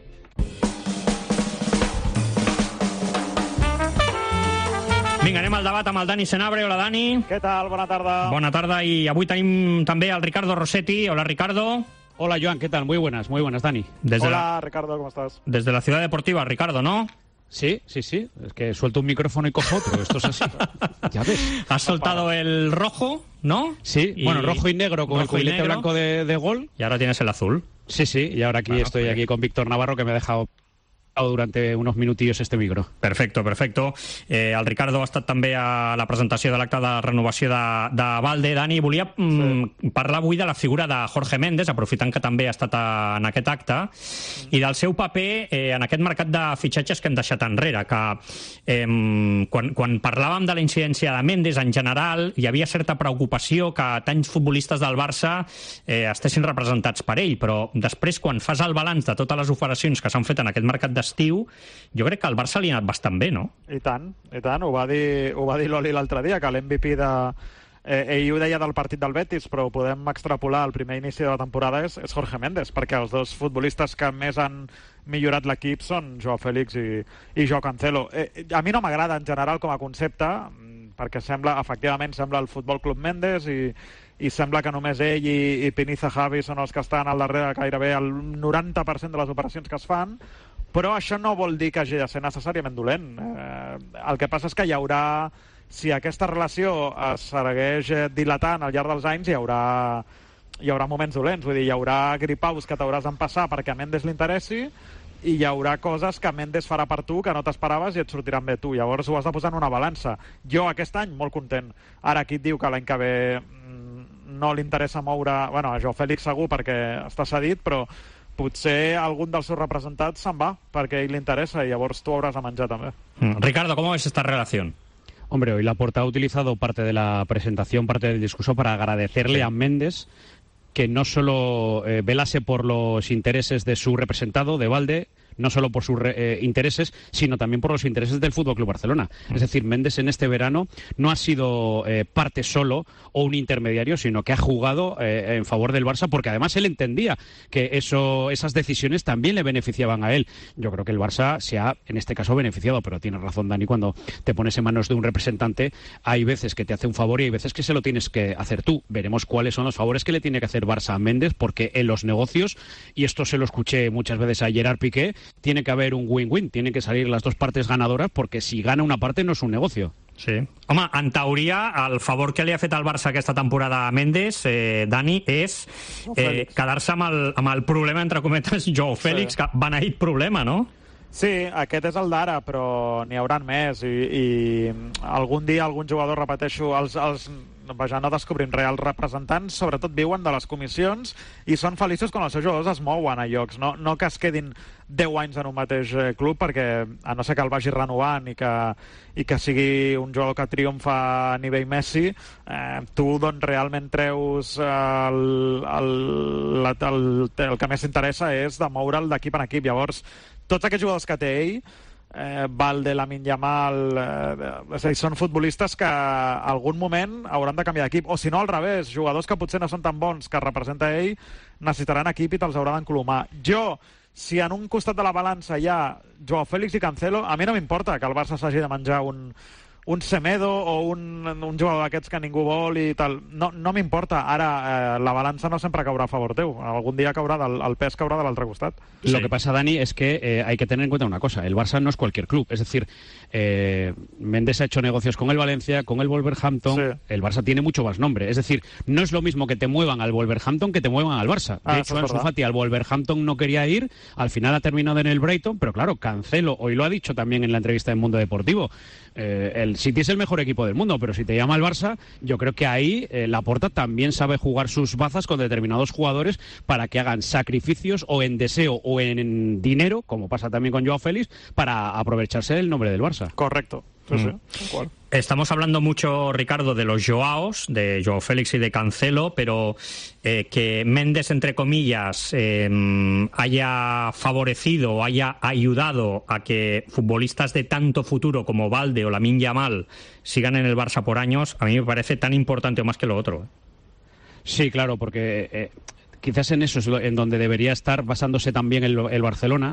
Vinga, anem al debat amb el Dani Senabre. Hola, Dani. Què tal? Bona tarda. Bona tarda, i avui tenim també el Ricardo Rossetti. Hola, Ricardo. Hola, Joan, ¿qué tal? Muy buenas, muy buenas, Dani. Desde Hola, la... Ricardo, ¿cómo estás? Desde la Ciudad Deportiva, Ricardo, ¿no? Sí, sí, sí. Es que suelto un micrófono y cojo otro. Esto es así. Ya ves. Has soltado el rojo, ¿no? Sí, y... bueno, rojo y negro con rojo el cubilete blanco de, de gol. Y ahora tienes el azul. Sí, sí, y ahora aquí bueno, estoy pues... aquí con Víctor Navarro, que me ha dejado durante unos minutillos este micro. Perfecto, perfecto. Eh, el Ricardo ha estat també a la presentació de l'acte de renovació de, de Valde. Dani, volia mm, sí. parlar avui de la figura de Jorge Méndez, aprofitant que també ha estat a, en aquest acte, mm. i del seu paper eh, en aquest mercat de fitxatges que hem deixat enrere, que eh, quan, quan parlàvem de la incidència de Méndez, en general, hi havia certa preocupació que tants futbolistes del Barça eh, estessin representats per ell, però després, quan fas el balanç de totes les operacions que s'han fet en aquest mercat de estiu, jo crec que al Barça li ha anat bastant bé, no? I tant, i tant. Ho va dir, ho va dir l'Oli l'altre dia, que l'M V P de... Eh, ell ho deia del partit del Betis, però ho podem extrapolar al primer inici de la temporada, és, és Jorge Méndez, perquè els dos futbolistes que més han millorat l'equip són Joao Félix i, i Joao Cancelo. Eh, a mi no m'agrada en general com a concepte, perquè sembla, efectivament, sembla el Futbol Club Méndez i i sembla que només ell i, i Piniza Javi són els que estan al darrere gairebé el noranta per cent de les operacions que es fan, però això no vol dir que hagi de ser necessàriament dolent. Eh, el que passa és que hi haurà, si aquesta relació es segueix dilatant al llarg dels anys, hi haurà, hi haurà moments dolents, vull dir, hi haurà gripaus que t'hauràs d'empassar perquè a Méndez li interessi, i hi haurà coses que Méndez farà per tu que no t'esperaves i et sortiran bé tu. Llavors ho has de posar en una balança. Jo aquest any molt content. Ara aquí et diu que l'any que ve no li interessa moure... Bueno, a Joao Félix segur perquè està cedit, però potser algun dels seus representats se'n va perquè a ell li interessa i llavors tu hauràs de menjar també. Mm. Ricardo, ¿cómo ves esta relación? Hombre, hoy Laporta ha utilizado parte de la presentación, parte del discurso para agradecerle sí. a Méndez que no solo eh, velase por los intereses de su representado, de Valde, no solo por sus eh, intereses, sino también por los intereses del F C Barcelona. Es decir, Méndez en este verano no ha sido eh, parte solo o un intermediario, sino que ha jugado eh, en favor del Barça, porque además él entendía que eso, esas decisiones también le beneficiaban a él. Yo creo que el Barça se ha, en este caso, beneficiado, pero tiene razón Dani, cuando te pones en manos de un representante, hay veces que te hace un favor y hay veces que se lo tienes que hacer tú. Veremos cuáles son los favores que le tiene que hacer Barça a Méndez, porque en los negocios, y esto se lo escuché muchas veces a Gerard Piqué, tiene que haber un win-win, tienen que salir las dos partes ganadoras, porque si gana una parte no es un negocio. Sí. Home, en teoria, el favor que li ha fet al Barça aquesta temporada a Méndez, eh, Dani, és eh, quedar-se amb, el, amb el problema, entre cometes, Joao Félix, sí. que beneït problema, no? Sí, aquest és el d'ara, però n'hi hauran més i, i algun dia algun jugador, repeteixo, els, els vaja, no descobrim res, els representants sobretot viuen de les comissions i són feliços quan els seus jugadors es mouen a llocs, no, no que es quedin deu anys en un mateix club, perquè a no ser que el vagi renovant i que, i que sigui un jugador que triomfa a nivell Messi, eh, tu doncs realment treus el, el, el, el, el que més t'interessa és de moure'l d'equip en equip. Llavors, tots aquests jugadors que té ell, eh, Valde, Lamine Yamal, eh, és a dir, són futbolistes que a algun moment hauran de canviar d'equip, o si no al revés, jugadors que potser no són tan bons que representa ell, necessitaran equip i te'ls haurà d'enclomar. Jo, si en un costat de la balança hi ha Joao Félix i Cancelo, a mi no m'importa que el Barça s'hagi de menjar un, un Semedo o un, un jugador d'aquests que ningú vol i tal. No, no m'importa. Ara, eh, la balança no sempre caurà a favor teu. Algun dia caurà del, el pes caurà de l'altre costat. Lo sí. que pasa, Dani, es que eh, hay que tener en cuenta una cosa. El Barça no es cualquier club. Es decir, eh, Méndez ha hecho negocios con el Valencia, con el Wolverhampton. Sí. El Barça tiene mucho más nombre. Es decir, no es lo mismo que te muevan al Wolverhampton que te muevan al Barça. De ah, hecho, Ansu Fati al Wolverhampton no quería ir. Al final ha terminado en el Brighton. Pero claro, Cancelo, hoy lo ha dicho también en la entrevista en Mundo Deportivo, eh, el City es el mejor equipo del mundo, pero si te llama el Barça, yo creo que ahí eh, Laporta también sabe jugar sus bazas con determinados jugadores para que hagan sacrificios o en deseo o en dinero, como pasa también con Joao Félix, para aprovecharse del nombre del Barça. Correcto. Sí, mm. sí. ¿Cuál? Estamos hablando mucho, Ricardo, de los Joaos, de Joao Félix y de Cancelo, pero eh, que Méndez, entre comillas, eh, haya favorecido o haya ayudado a que futbolistas de tanto futuro como Valde o Lamine Yamal sigan en el Barça por años, a mí me parece tan importante o más que lo otro. Sí, claro, porque eh, quizás en eso es en donde debería estar basándose también el, el Barcelona.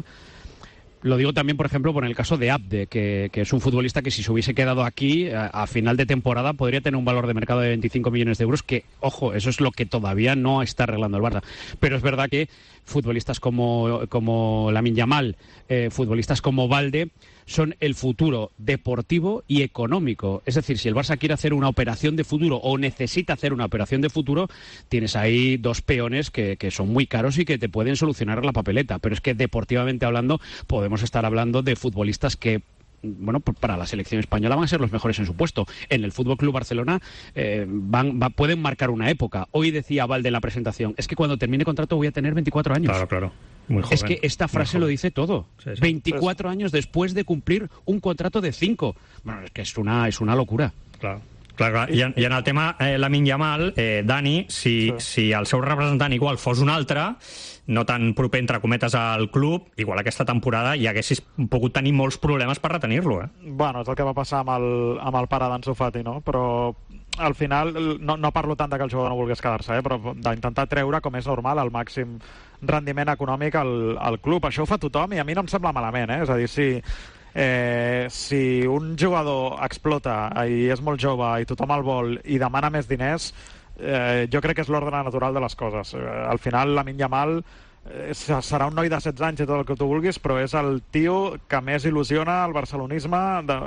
Lo digo también, por ejemplo, por el caso de Abde, que, que es un futbolista que si se hubiese quedado aquí a, a final de temporada podría tener un valor de mercado de veinticinco millones de euros, que, ojo, eso es lo que todavía no está arreglando el Barça. Pero es verdad que futbolistas como, como Lamine Yamal, eh, futbolistas como Balde, son el futuro deportivo y económico. Es decir, si el Barça quiere hacer una operación de futuro o necesita hacer una operación de futuro, tienes ahí dos peones que, que son muy caros y que te pueden solucionar la papeleta. Pero es que deportivamente hablando, podemos estar hablando de futbolistas que, bueno, para la selección española van a ser los mejores en su puesto. En el Fútbol Club Barcelona eh, van, va, pueden marcar una época. Hoy decía Valde en la presentación, es que cuando termine contrato voy a tener veinticuatro años. Claro, claro. Muy joven. Es que esta frase lo dice todo. Sí, sí. veinticuatro años después de cumplir un contrato de cinco. Bueno, es que es una, es una locura. Claro. Clar, clar. I, en, I en el tema eh, Lamine Yamal, eh, Dani, si, sí. si el seu representant igual fos un altre, no tan proper, entre cometes, al club, igual aquesta temporada hi haguessis pogut tenir molts problemes per retenir-lo, eh? Bueno, és el que va passar amb el, amb el pare d'Ansu Fati, no? Però al final, no, no parlo tant de que el jugador no volgués quedar-se, eh? Però d'intentar treure, com és normal, el màxim rendiment econòmic al, al club. Això ho fa tothom i a mi no em sembla malament, eh? És a dir, si... Eh, si un jugador explota i és molt jove i tothom el vol i demana més diners, eh, jo crec que és l'ordre natural de les coses. Eh, al final Lamine Yamal eh, serà un noi de setze anys i tot el que tu vulguis, però és el tio que més il·lusiona el barcelonisme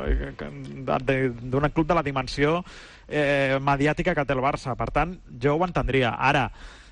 d'un club de la dimensió eh, mediàtica que té el Barça. Per tant, jo ho entendria. Ara,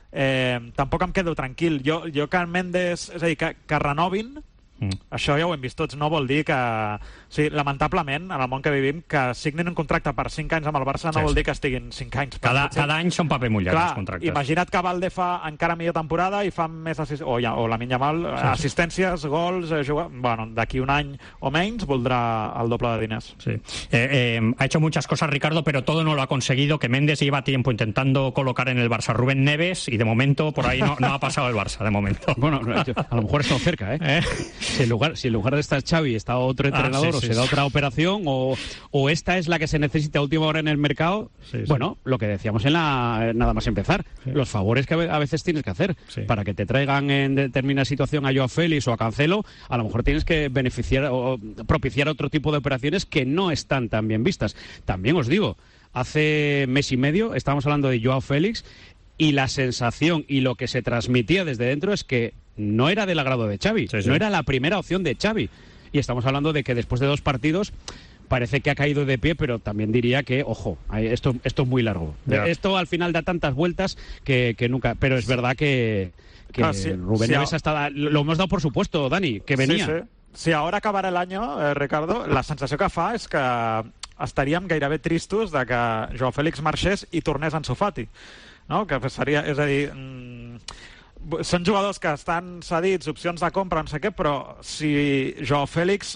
eh, tampoc em quedo tranquil. Jo, jo que Mendes, és a dir, que, que renovin, Mm. això ja ho hem vist tots, no vol dir que... O sigui, lamentablement, en el món que vivim, que signin un contracte per cinc anys amb el Barça no sí, vol dir que estiguin cinc anys. Cada, cada any són paper mullat, clar, els contractes. Imagina't que Valde fa encara millor temporada i fa més assist... o, ja, o Lamine Yamal, sí, assistències, gols, eh, jugar... Bueno, d'aquí un any o menys voldrà el doble de diners. Sí. Eh, eh, ha hecho muchas cosas Ricardo, pero todo no lo ha conseguido, que Méndez lleva tiempo intentando colocar en el Barça a Rubén Neves y de momento por ahí no, no ha pasado el Barça, de momento. Bueno, a lo mejor ha estado cerca, ¿eh? ¿Eh? Si en lugar, si en lugar de estar Xavi está otro entrenador, ah, sí, sí, o se da otra operación, o, o esta es la que se necesita a última hora en el mercado, sí, sí. Bueno, lo que decíamos en la nada más empezar, sí. Los favores que a veces tienes que hacer, sí. Para que te traigan en determinada situación a Joao Félix o a Cancelo, a lo mejor tienes que beneficiar o propiciar otro tipo de operaciones que no están tan bien vistas. También os digo, hace mes y medio estábamos hablando de Joao Félix y la sensación y lo que se transmitía desde dentro es que no era del agrado de Xavi, sí, sí. No era la primera opción de Xavi. Y estamos hablando de que después de dos partidos parece que ha caído de pie, pero también diría que, ojo, esto, esto es muy largo. Yeah. Esto al final da tantas vueltas que, que nunca... Pero es verdad que, que ah, sí, Rubén sí, Neves ha estado... Lo hemos dado por supuesto, Dani, que venía. Sí, sí. Si ahora acabarà l'any, eh, Ricardo, la sensació que fa és que estaríem gairebé tristos de que Joao Félix marxés i tornés Ansu Fati. No? Que seria, és a dir... Mm, són jugadors que estan cedits, opcions de compra, no sé què, però si Joao Félix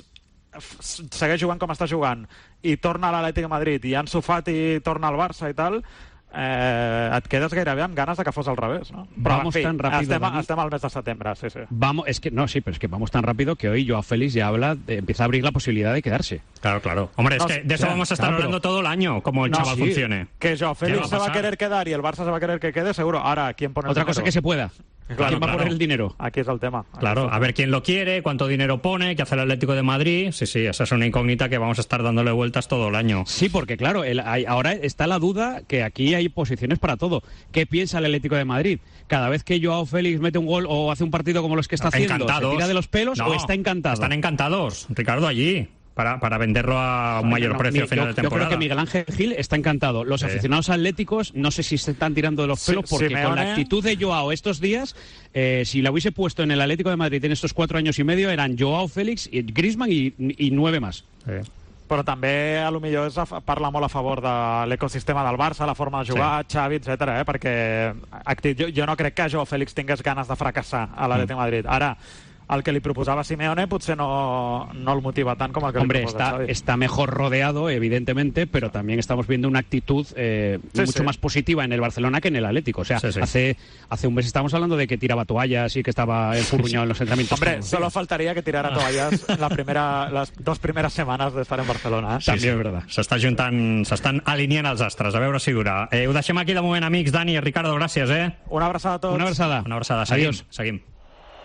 segueix jugant com està jugant i torna a l'Atlètic de Madrid i Ansu Fati torna al Barça i tal, eh, et quedes gairebé amb ganes de que fos al revés, ¿no? Però, vamos en fi, tan rápido, estem, estem al mes de setembre, sí, sí. Vamos, es que, no, sí, pero es que vamos tan rápido que hoy Joao Félix ya habla, de, empieza a abrir la posibilidad de quedarse. Claro, claro. Hombre, no, es que de eso vamos a estar claro, hablando pero... todo el año, como el no, chaval sí, funcione. Que Joao Félix se va a querer quedar y el Barça se va a querer que quede, seguro. Ahora, ¿quién pone el Otra dinero? cosa que se pueda. Claro, ¿Quién va claro. a poner el dinero? Aquí es el tema. Aquí claro, el a ver quién lo quiere, cuánto dinero pone, qué hace el Atlético de Madrid. Sí, sí, esa es una incógnita que vamos a estar dándole vueltas todo el año. Sí, porque claro, el, hay, ahora está la duda que aquí hay posiciones para todo. ¿Qué piensa el Atlético de Madrid? Cada vez que Joao Félix mete un gol o hace un partido como los que está haciendo, encantados. ¿Se tira de los pelos no, o está encantado? Están encantados, Ricardo, allí. Para, para venderlo a un mayor no, precio a final yo, de temporada. Yo creo que Miguel Ángel Gil está encantado. Los sí. aficionados atléticos no sé si se están tirando de los pelos sí, porque Simeone... con la actitud de Joao estos días, eh, si la hubiese puesto en el Atlético de Madrid en estos cuatro años y medio, eran Joao Félix, y Griezmann y, y nueve más. Sí. Però també, a lo millor, és a, parla molt a favor de l'ecosistema del Barça, la forma de jugar, sí. Xavi, etcètera, eh? Perquè jo, jo no crec que Joao Félix tingués ganes de fracassar a l'Atlètic de Madrid. Ara, al que li proposava Simeone potser no, no el motiva tant com el que Hombre, li proposa está, Xavi. Está mejor rodeado, evidentemente, pero también estamos viendo una actitud eh, sí, mucho sí. más positiva en el Barcelona que en el Atlético. O sea, sí, sí. Hace, hace un mes estábamos hablando de que tiraba toallas y que estaba enfurruñado sí. en los entrenamientos. Hombre, solo faltaría que tirara toallas en la primera, las dos primeras semanas de estar en Barcelona. Eh? Sí, També sí. és verdad. S'està juntant, s'estan alineant els astres, a veure si dura. Eh, ho deixem aquí de moment, amics. Dani i Ricardo, gràcies, eh? Una abraçada a tots. Una abraçada. Una abraçada. Seguim. Adiós. Seguim.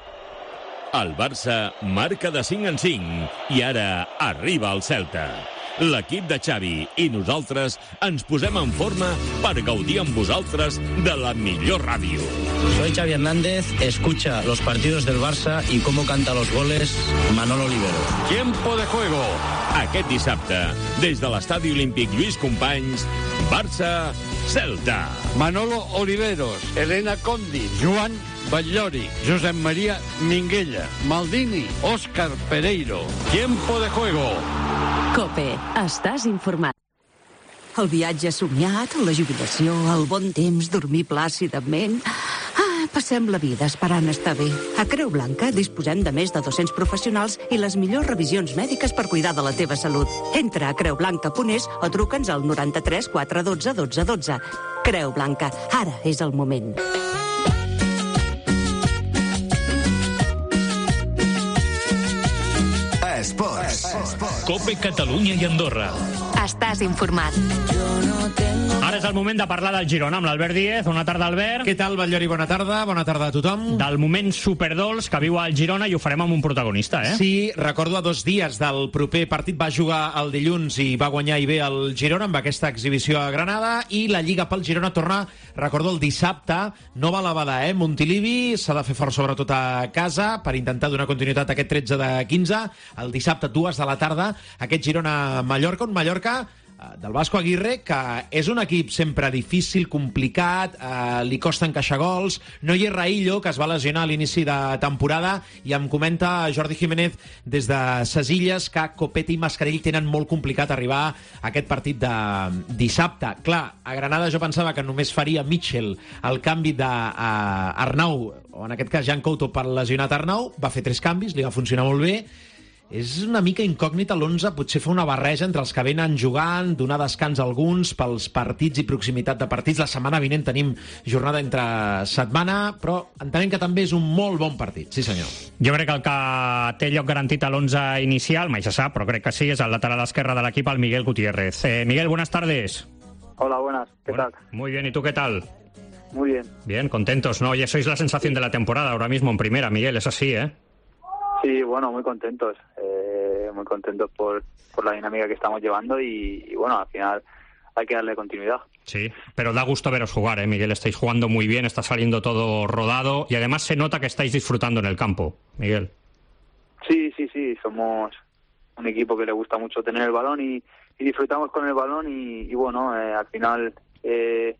El Barça marca de cinc en cinc i ara arriba el Celta. l'equip de Xavi i nosaltres ens posem en forma per gaudir amb vosaltres de la millor ràdio. Soy Xavi Hernández, escucha los partidos del Barça y cómo canta los goles Manolo Oliveros. Tiempo de juego. Aquest dissabte, des de l'Estadi Olímpic Lluís Companys, Barça-Celta. Manolo Oliveros, Elena Condi, Joan Batllori, Josep Maria Minguella, Maldini, Òscar Pereiro. Tiempo de juego. COPE. Estàs informat. El viatge somiat, la jubilació, el bon temps, dormir plàcidament... Ah, passem la vida esperant estar bé. A Creu Blanca disposem de més de dos-cents professionals i les millors revisions mèdiques per cuidar de la teva salut. Entra a creu blanca punt es o truca'ns al noranta-tres quatre dotze dotze dotze. Creu Blanca. Ara és el moment. Esports. Cope Catalunya i Andorra. Estàs informat. Ara és el moment de parlar del Girona amb l'Albert Díez. Bona tarda, Albert. Què tal, Batllori? Bona tarda. Bona tarda a tothom. Del moment superdols que viu el Girona i ho farem amb un protagonista, eh? Sí, recordo a dos dies del proper partit. Va jugar el dilluns i va guanyar i bé el Girona amb aquesta exhibició a Granada, i la Lliga pel Girona torna, recordo, el dissabte. No va a la bada, eh? Montilivi s'ha de fer fort sobretot a casa per intentar donar continuïtat a aquest tretze de quinze. El dissabte, dues de la tarda, aquest Girona-Mallorca, un Mallorca del Vasco Aguirre, que és un equip sempre difícil, complicat, eh, li costa encaixar gols. No hi és Raillo, que es va lesionar a l'inici de temporada, i em comenta Jordi Jiménez des de ses Illes que Copete i Mascarell tenen molt complicat arribar a aquest partit de dissabte. Clar, a Granada jo pensava que només faria Mitchell el canvi d'Arnau, o en aquest cas Jan Couto, per lesionat Arnau. Va fer tres canvis, li va funcionar molt bé. És una mica incògnita l'onze, potser fa una barreja entre els que venen jugant, donar descans a alguns pels partits i proximitat de partits. La setmana vinent tenim jornada entre setmana, però entenem que també és un molt bon partit, sí senyor. Jo crec que el que té lloc garantit a l'onze inicial, mai se sap, però crec que sí, és el lateral esquerre de l'equip, el Miguel Gutiérrez. Eh, Miguel, buenas tardes. Hola, buenas, ¿qué bueno, tal? Muy bien, ¿y tú qué tal? Muy bien. Bien, contentos, ¿no? Oye, sois la sensación de la temporada ahora mismo en primera, Miguel, es así, ¿eh? Sí, bueno, muy contentos, eh, muy contentos por, por la dinámica que estamos llevando y, y bueno, al final hay que darle continuidad. Sí, pero da gusto veros jugar, ¿eh, Miguel? Estáis jugando muy bien, está saliendo todo rodado y además se nota que estáis disfrutando en el campo, Miguel. Sí, sí, sí, somos un equipo que le gusta mucho tener el balón y, y disfrutamos con el balón y, y bueno, eh, al final... Eh,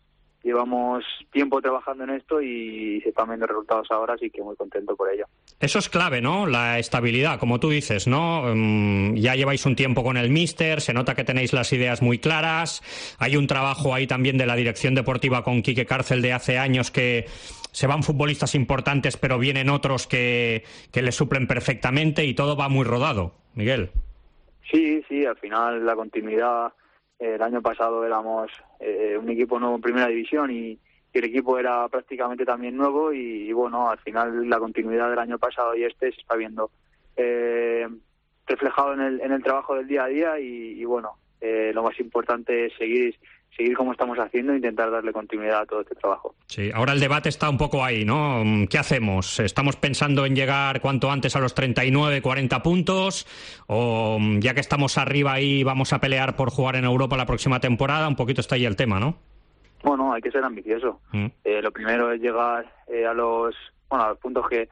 Llevamos tiempo trabajando en esto y se están viendo resultados ahora, así que muy contento por ello. Eso es clave, ¿no? La estabilidad, como tú dices, ¿no? Um, ya lleváis un tiempo con el míster, se nota que tenéis las ideas muy claras. Hay un trabajo ahí también de la dirección deportiva con Quique Cárcel de hace años, que se van futbolistas importantes, pero vienen otros que, que les suplen perfectamente y todo va muy rodado, Miguel. Sí, sí, al final la continuidad... El año pasado éramos eh, un equipo nuevo en primera división y, y el equipo era prácticamente también nuevo y, y bueno, al final la continuidad del año pasado y este se está viendo eh, reflejado en el, en el trabajo del día a día y, y bueno, eh, lo más importante es seguir seguir como estamos haciendo e intentar darle continuidad a todo este trabajo. Sí, ahora el debate está un poco ahí, ¿no? ¿Qué hacemos? ¿Estamos pensando en llegar cuanto antes a los treinta y nueve, cuarenta puntos? ¿O ya que estamos arriba ahí vamos a pelear por jugar en Europa la próxima temporada? Un poquito está ahí el tema, ¿no? Bueno, hay que ser ambicioso. Mm. Eh, lo primero es llegar eh, a los bueno a los puntos que,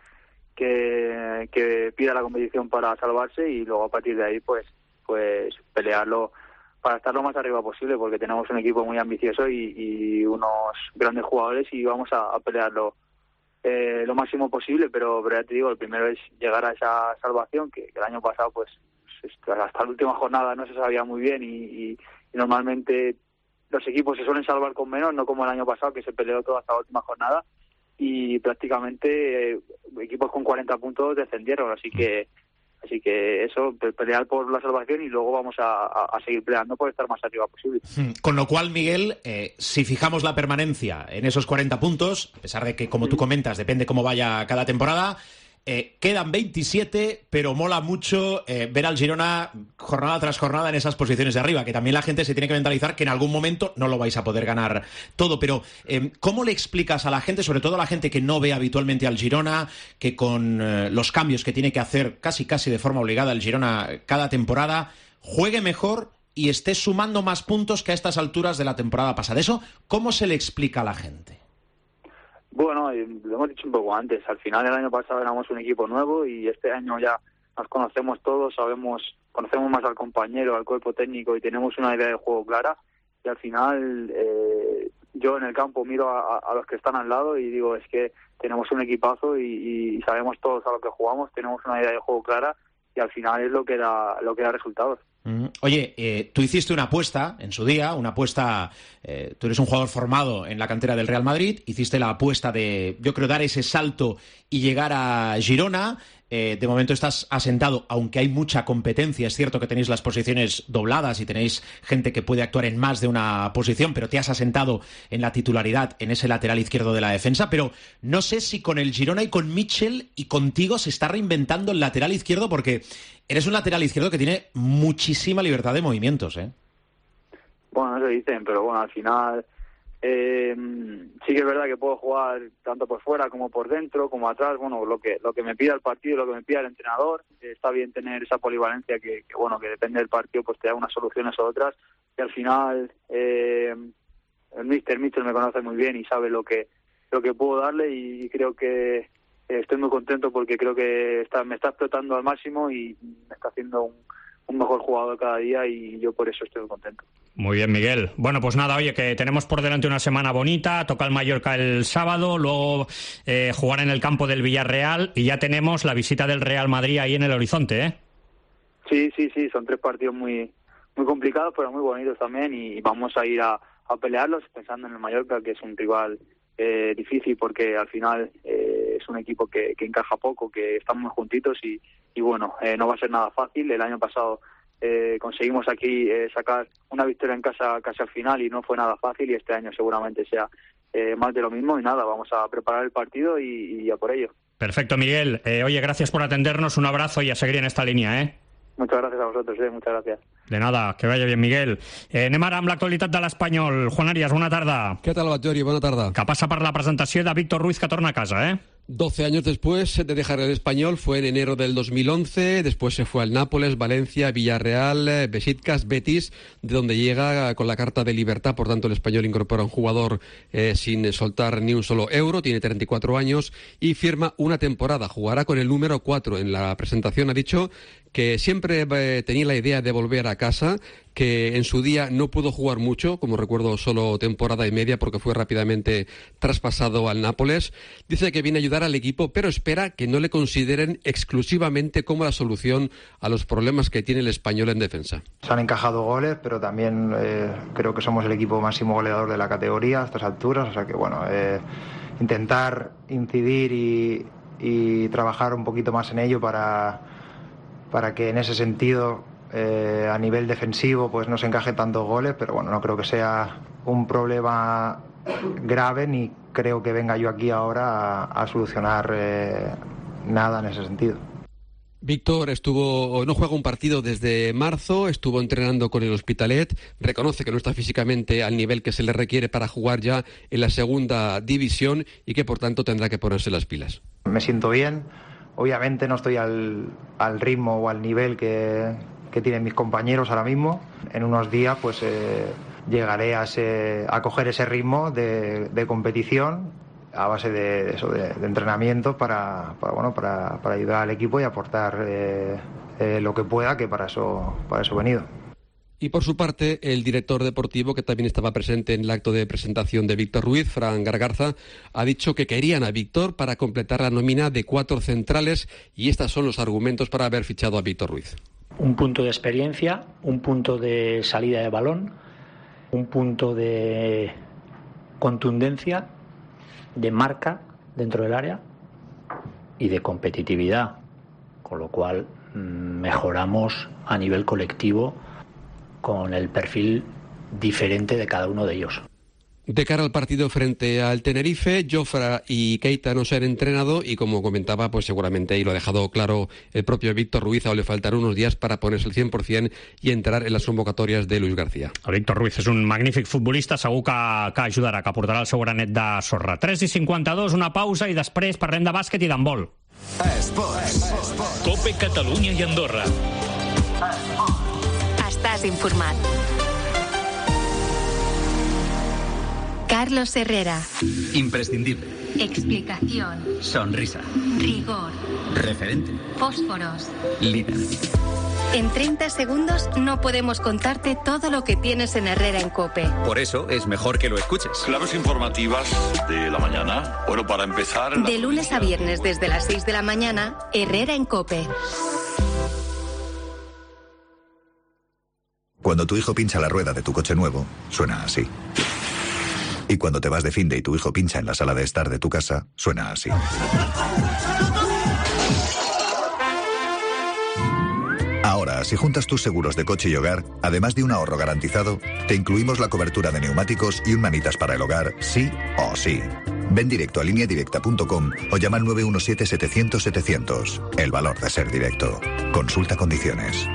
que, que pida la competición para salvarse y luego a partir de ahí pues pues pelearlo para estar lo más arriba posible, porque tenemos un equipo muy ambicioso y, y unos grandes jugadores y vamos a, a pelearlo eh, lo máximo posible, pero, pero ya te digo, el primero es llegar a esa salvación, que, que el año pasado pues hasta la última jornada no se sabía muy bien y, y, y normalmente los equipos se suelen salvar con menos, no como el año pasado que se peleó todo hasta la última jornada y prácticamente eh, equipos con cuarenta puntos descendieron, así que Así que eso, pelear por la salvación y luego vamos a, a, a seguir peleando por estar más arriba posible. Con lo cual, Miguel, eh, si fijamos la permanencia en esos cuarenta puntos, a pesar de que, como tú comentas, depende cómo vaya cada temporada, eh, quedan veintisiete, pero mola mucho eh, ver al Girona jornada tras jornada en esas posiciones de arriba, que también la gente se tiene que mentalizar que en algún momento no lo vais a poder ganar todo. Pero, eh, ¿cómo le explicas a la gente, sobre todo a la gente que no ve habitualmente al Girona, que con eh, los cambios que tiene que hacer casi casi de forma obligada el Girona cada temporada, juegue mejor y esté sumando más puntos que a estas alturas de la temporada pasada. ¿Eso cómo se le explica a la gente? Bueno, lo hemos dicho un poco antes. Al final, el año pasado éramos un equipo nuevo y este año ya nos conocemos todos, sabemos, conocemos más al compañero, al cuerpo técnico y tenemos una idea de juego clara. Y al final, eh, yo en el campo miro a, a los que están al lado y digo, es que tenemos un equipazo y, y sabemos todos a lo que jugamos, tenemos una idea de juego clara y al final es lo que da, lo que da resultados. Oye, eh, tú hiciste una apuesta en su día, una apuesta, eh, tú eres un jugador formado en la cantera del Real Madrid, hiciste la apuesta de, yo creo, dar ese salto y llegar a Girona. Eh, de momento estás asentado, aunque hay mucha competencia. Es cierto que tenéis las posiciones dobladas y tenéis gente que puede actuar en más de una posición, pero te has asentado en la titularidad, en ese lateral izquierdo de la defensa. Pero no sé si con el Girona y con Mitchell y contigo se está reinventando el lateral izquierdo, porque eres un lateral izquierdo que tiene muchísima libertad de movimientos, ¿eh? Bueno, eso dicen, pero bueno, al final eh, sí que es verdad que puedo jugar tanto por fuera como por dentro, como atrás. Bueno, lo que lo que me pida el partido, lo que me pida el entrenador. Eh, está bien tener esa polivalencia que, que, bueno, que depende del partido, pues te da unas soluciones u otras. Y al final, eh, el míster Mitchell me conoce muy bien y sabe lo que lo que puedo darle y creo que eh, estoy muy contento porque creo que está, me está explotando al máximo y me está haciendo un, un mejor jugador cada día y yo por eso estoy muy contento. Muy bien, Miguel. Bueno, pues nada, oye, que tenemos por delante una semana bonita, toca el Mallorca el sábado, luego eh, jugar en el campo del Villarreal y ya tenemos la visita del Real Madrid ahí en el horizonte, ¿eh? Sí, sí, sí, son tres partidos muy muy complicados, pero muy bonitos también y vamos a ir a, a pelearlos pensando en el Mallorca, que es un rival eh, difícil porque al final eh, es un equipo que, que encaja poco, que están muy juntitos y, y bueno, eh, no va a ser nada fácil. El año pasado Eh, conseguimos aquí eh, sacar una victoria en casa casi al final y no fue nada fácil y este año seguramente sea eh, más de lo mismo y nada, vamos a preparar el partido y, y a por ello. Perfecto, Miguel. Eh, oye, gracias por atendernos, un abrazo y a seguir en esta línea, ¿eh? Muchas gracias a vosotros, eh, muchas gracias. De nada, que vaya bien, Miguel. Eh, anem ara amb l'actualitat de l'Espanyol. Juan Arias, bona tarda. Què tal, Batllori? Bona tarda. Que passa per la presentació de Víctor Ruiz, que torna a casa, ¿eh? doce años después de dejar el Español, fue en enero del dos mil once, después se fue al Nápoles, Valencia, Villarreal, Besiktas, Betis, de donde llega con la carta de libertad. Por tanto, el Español incorpora a un jugador eh, sin soltar ni un solo euro, tiene treinta y cuatro años y firma una temporada, jugará con el número cuatro. En la presentación ha dicho que siempre eh, tenía la idea de volver a casa, que en su día no pudo jugar mucho, como recuerdo solo temporada y media porque fue rápidamente traspasado al Nápoles. Dice que viene a ayudar al equipo, pero espera que no le consideren exclusivamente como la solución a los problemas que tiene el Español en defensa. Se han encajado goles, pero también eh, creo que somos el equipo máximo goleador de la categoría a estas alturas, o sea que bueno, eh, intentar incidir y, y trabajar un poquito más en ello para, para que en ese sentido Eh, a nivel defensivo pues no se encaje tantos goles, pero bueno, no creo que sea un problema grave ni creo que venga yo aquí ahora a, a solucionar eh, nada en ese sentido. Víctor estuvo, no juega un partido desde marzo, estuvo entrenando con el Hospitalet, reconoce que no está físicamente al nivel que se le requiere para jugar ya en la segunda división y que por tanto tendrá que ponerse las pilas. Me siento bien, obviamente no estoy al, al ritmo o al nivel que que tienen mis compañeros ahora mismo. En unos días pues eh, llegaré a, ese, a coger ese ritmo de, de competición a base de, de eso, de, de entrenamiento para, para, bueno, para, para ayudar al equipo y aportar eh, eh, lo que pueda, que para eso, para eso he venido. Y por su parte, el director deportivo, que también estaba presente en el acto de presentación de Víctor Ruiz, Fran Gargarza, ha dicho que querían a Víctor para completar la nómina de cuatro centrales y estos son los argumentos para haber fichado a Víctor Ruiz. Un punto de experiencia, un punto de salida de balón, un punto de contundencia, de marca dentro del área y de competitividad, con lo cual mejoramos a nivel colectivo con el perfil diferente de cada uno de ellos. De cara al partido frente al Tenerife, Jofra y Keita no se han entrenado y como comentaba, pues seguramente, y lo ha dejado claro el propio Víctor Ruiz, aún le faltarán unos días para ponerse el cien por ciento y entrar en las convocatorias de Luis García. El Víctor Ruiz és un magnífic futbolista, segur que, que ajudarà, que aportarà el seu granet de sorra. tres i cinquanta-dos, una pausa i després parlem de bàsquet i d'handbol. Esports. Cope Catalunya i Andorra. estàs informat. Carlos Herrera. Imprescindible. Explicación. Sonrisa. Rigor. Referente. Fósforos. Líder. En treinta segundos no podemos contarte todo lo que tienes en Herrera en COPE. Por eso es mejor que lo escuches. Claves informativas de la mañana. Bueno, para empezar... De lunes a viernes desde las seis de la mañana, Herrera en COPE. Cuando tu hijo pincha la rueda de tu coche nuevo, suena así. Y cuando te vas de finde y tu hijo pincha en la sala de estar de tu casa, suena así. Ahora, si juntas tus seguros de coche y hogar, además de un ahorro garantizado, te incluimos la cobertura de neumáticos y un manitas para el hogar, sí o sí. Ven directo a línea directa punto com o llama al nueve uno siete, setecientos, setecientos. El valor de ser directo. Consulta condiciones.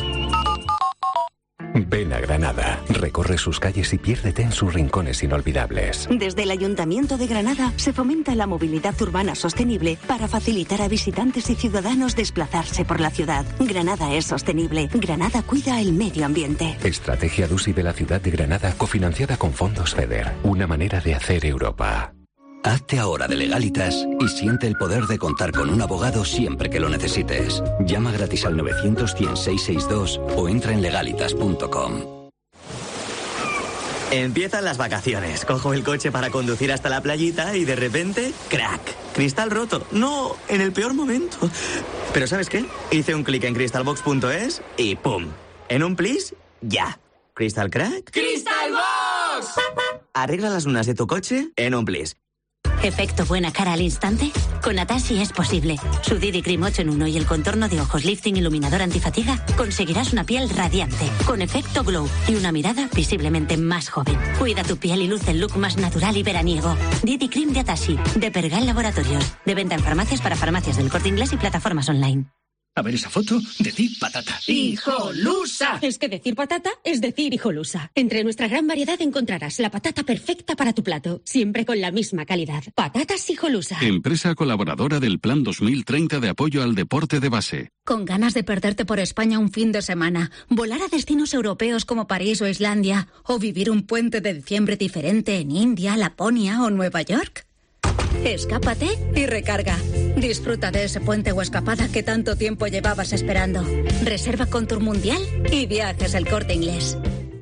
Ven a Granada, recorre sus calles y piérdete en sus rincones inolvidables. Desde el Ayuntamiento de Granada se fomenta la movilidad urbana sostenible para facilitar a visitantes y ciudadanos desplazarse por la ciudad. Granada es sostenible. Granada cuida el medio ambiente. Estrategia D U S I de la ciudad de Granada, cofinanciada con fondos FEDER. Una manera de hacer Europa. Hazte ahora de Legalitas y siente el poder de contar con un abogado siempre que lo necesites. Llama gratis al novecientos, cien, seiscientos sesenta y dos o entra en legalitas punto com. Empiezan las vacaciones. Cojo el coche para conducir hasta la playita y de repente, ¡crack! Cristal roto. No, en el peor momento. Pero ¿sabes qué? Hice un clic en crystalbox punto es y ¡pum! En un plis, ya. ¿Crystal crack? ¡Crystalbox! Arregla las lunas de tu coche en un plis. ¿Efecto buena cara al instante? Con Atashi es posible. Su D D Cream ocho en uno y el contorno de ojos lifting iluminador antifatiga conseguirás una piel radiante, con efecto glow y una mirada visiblemente más joven. Cuida tu piel y luce el look más natural y veraniego. D D Cream de Atashi, de Pergal Laboratorios. De venta en farmacias para farmacias del Corte Inglés y plataformas online. A ver esa foto, decir patata. ¡Hijolusa! Es que decir patata es decir hijolusa. Entre nuestra gran variedad encontrarás la patata perfecta para tu plato, siempre con la misma calidad. Patatas Hijolusa. Empresa colaboradora del Plan dos mil treinta de apoyo al deporte de base. Con ganas de perderte por España un fin de semana, volar a destinos europeos como París o Islandia, o vivir un puente de diciembre diferente en India, Laponia o Nueva York. Escápate y recarga. Disfruta de ese puente o escapada que tanto tiempo llevabas esperando. Reserva con Tour Mundial y Viajes El Corte Inglés.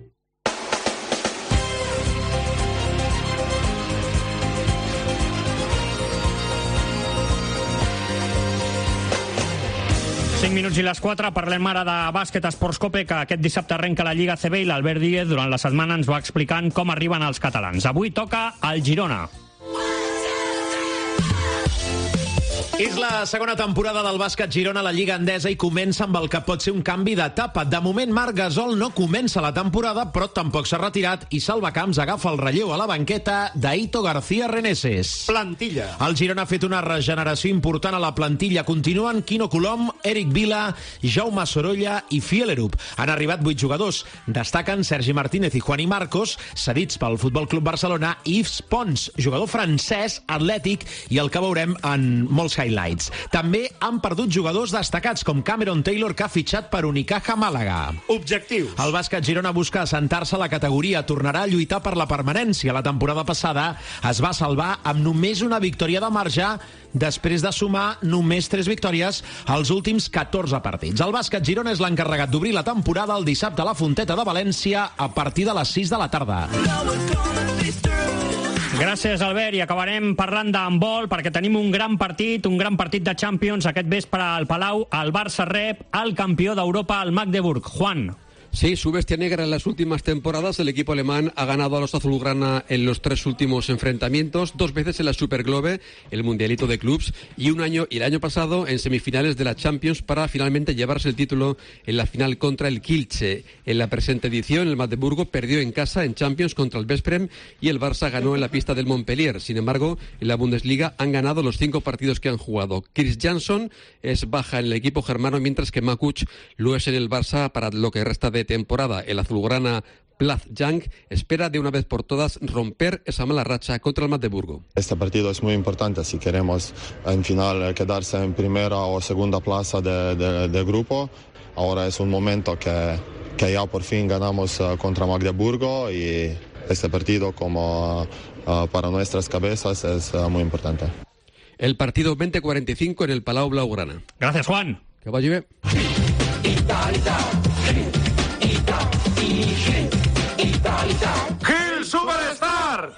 cinc minuts i les quatre, parlem ara de bàsquet Esports Cope, que aquest dissabte arrenca la Lliga A C B i l'Albert Díez durant la setmana ens va explicant com arriben els catalans. Avui toca el Girona. És la segona temporada del bàsquet Girona a la Lliga Endesa i comença amb el que pot ser un canvi d'etapa. De moment, Marc Gasol no comença la temporada, però tampoc s'ha retirat i Salvacamps agafa el relleu a la banqueta d'Aito García Reneses. Plantilla. El Girona ha fet una regeneració important a la plantilla. Continuen Quino Colom, Eric Vila, Jaume Sorolla i Fielerup. Han arribat vuit jugadors. Destaquen Sergi Martínez i Juani Marcos, cedits pel Futbol Club Barcelona, i Yves Pons, jugador francès, atlètic, i el que veurem en molts highlights. També han perdut jugadors destacats com Cameron Taylor, que ha fitxat per Unicaja Màlaga. Objectius. El bàsquet Girona busca assentar-se a la categoria, tornarà a lluitar per la permanència. La temporada passada es va salvar amb només una victòria de marge després de sumar només tres victòries als últims catorze partits. El bàsquet Girona és l'encarregat d'obrir la temporada el dissabte a la Fonteta de València a partir de les sis de la tarda. Gràcies, Albert, i acabarem parlant d'handbol perquè tenim un gran partit, un gran partit de Champions aquest vespre al Palau. El Barça rep al campió d'Europa, el Magdeburg. Juan. Sí, su bestia negra en las últimas temporadas. El equipo alemán ha ganado a los azulgrana en los tres últimos enfrentamientos, dos veces en la Superglobe, el mundialito de clubs, y un año y el año pasado en semifinales de la Champions para finalmente llevarse el título en la final contra el Kielce. En la presente edición, el Magdeburgo perdió en casa en Champions contra el Veszprém y el Barça ganó en la pista del Montpellier. Sin embargo, en la Bundesliga han ganado los cinco partidos que han jugado. Chris Jansson es baja en el equipo germano, mientras que Makuch lo es en el Barça para lo que resta de temporada. El azulgrana Plaz Young espera de una vez por todas romper esa mala racha contra el Magdeburgo. Este partido es muy importante si queremos en final quedarse en primera o segunda plaza de, de, de grupo. Ahora es un momento que que ya por fin ganamos uh, contra Magdeburgo y este partido como uh, para nuestras cabezas es uh, muy importante. El partido veinte cuarenta y cinco en el Palau Blaugrana. Gracias, Juan. Que vaya bien. Gil Superstar.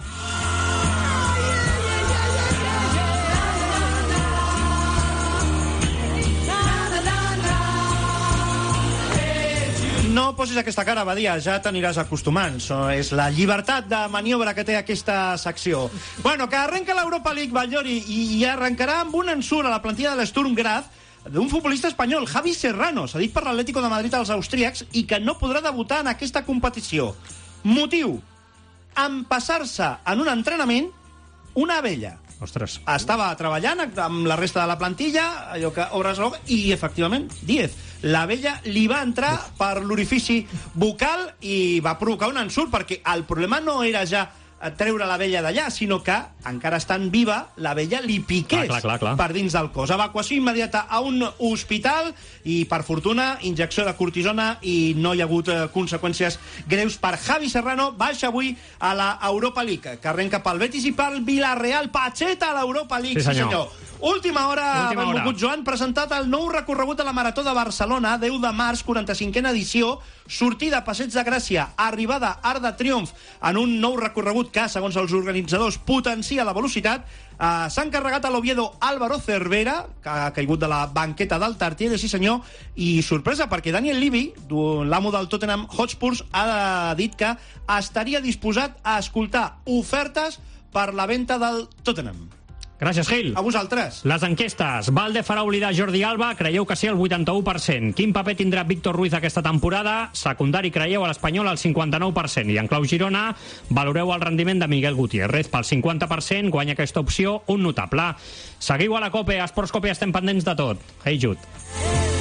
No posis aquesta cara, Badia, ja t'aniràs acostumant. So, és la llibertat de maniobra que té aquesta secció. Bueno, que arrenca l'Europa League, Batllori, i, i arrencarà amb un ensurt a la plantilla de l'Sturm Graz d'un futbolista espanyol, Javi Serrano, cedit per l'Atlético de Madrid als austríacs i que no podrà debutar en aquesta competició. Motiu: empassar-se en un entrenament una abella. Ostres. Estava treballant amb la resta de la plantilla, allò que obres l'oc, i efectivament, Díez, l'abella li va entrar per l'orifici bucal i va provocar un ensurt, perquè el problema no era ja treure l'abella d'allà, sinó que, encara estant viva, l'abella li piqués clar, clar, clar. per dins del cos. Evacuació immediata a un hospital i, per fortuna, injecció de cortisona i no hi ha hagut eh, conseqüències greus per Javi Serrano. Baixa avui a la Europa League, que arrenca pel Betis i pel Villarreal. Pacheta a l'Europa League, sí senyor. sí senyor. Última hora, Última hora. benvolgut Joan, presentat el nou recorregut de la Marató de Barcelona, deu de març, quaranta-cinquena edició, sortida a Passeig de Gràcia, arribada Arc de Triomf, en un nou recorregut que, segons els organitzadors, potencia la velocitat. Uh, S'ha encarregat a l'Oviedo Álvaro Cervera, que ha caigut de la banqueta del Tartiere, sí senyor, i sorpresa, perquè Daniel Levy, l'amo del Tottenham Hotspurs, ha dit que estaria disposat a escoltar ofertes per la venda del Tottenham. Gràcies, Gil. A vosaltres. Les enquestes. Valde farà oblidar Jordi Alba? Creieu que sí, el vuitanta-u per cent. Quin paper tindrà Víctor Ruiz aquesta temporada? Secundari creieu a l'Espanyol al cinquanta-nou per cent. I en clau Girona, valoreu el rendiment de Miguel Gutiérrez. Pel cinquanta per cent guanya aquesta opció un notable. Seguiu a la COPE, a Esports COPE estem pendents de tot. Hey, Jude.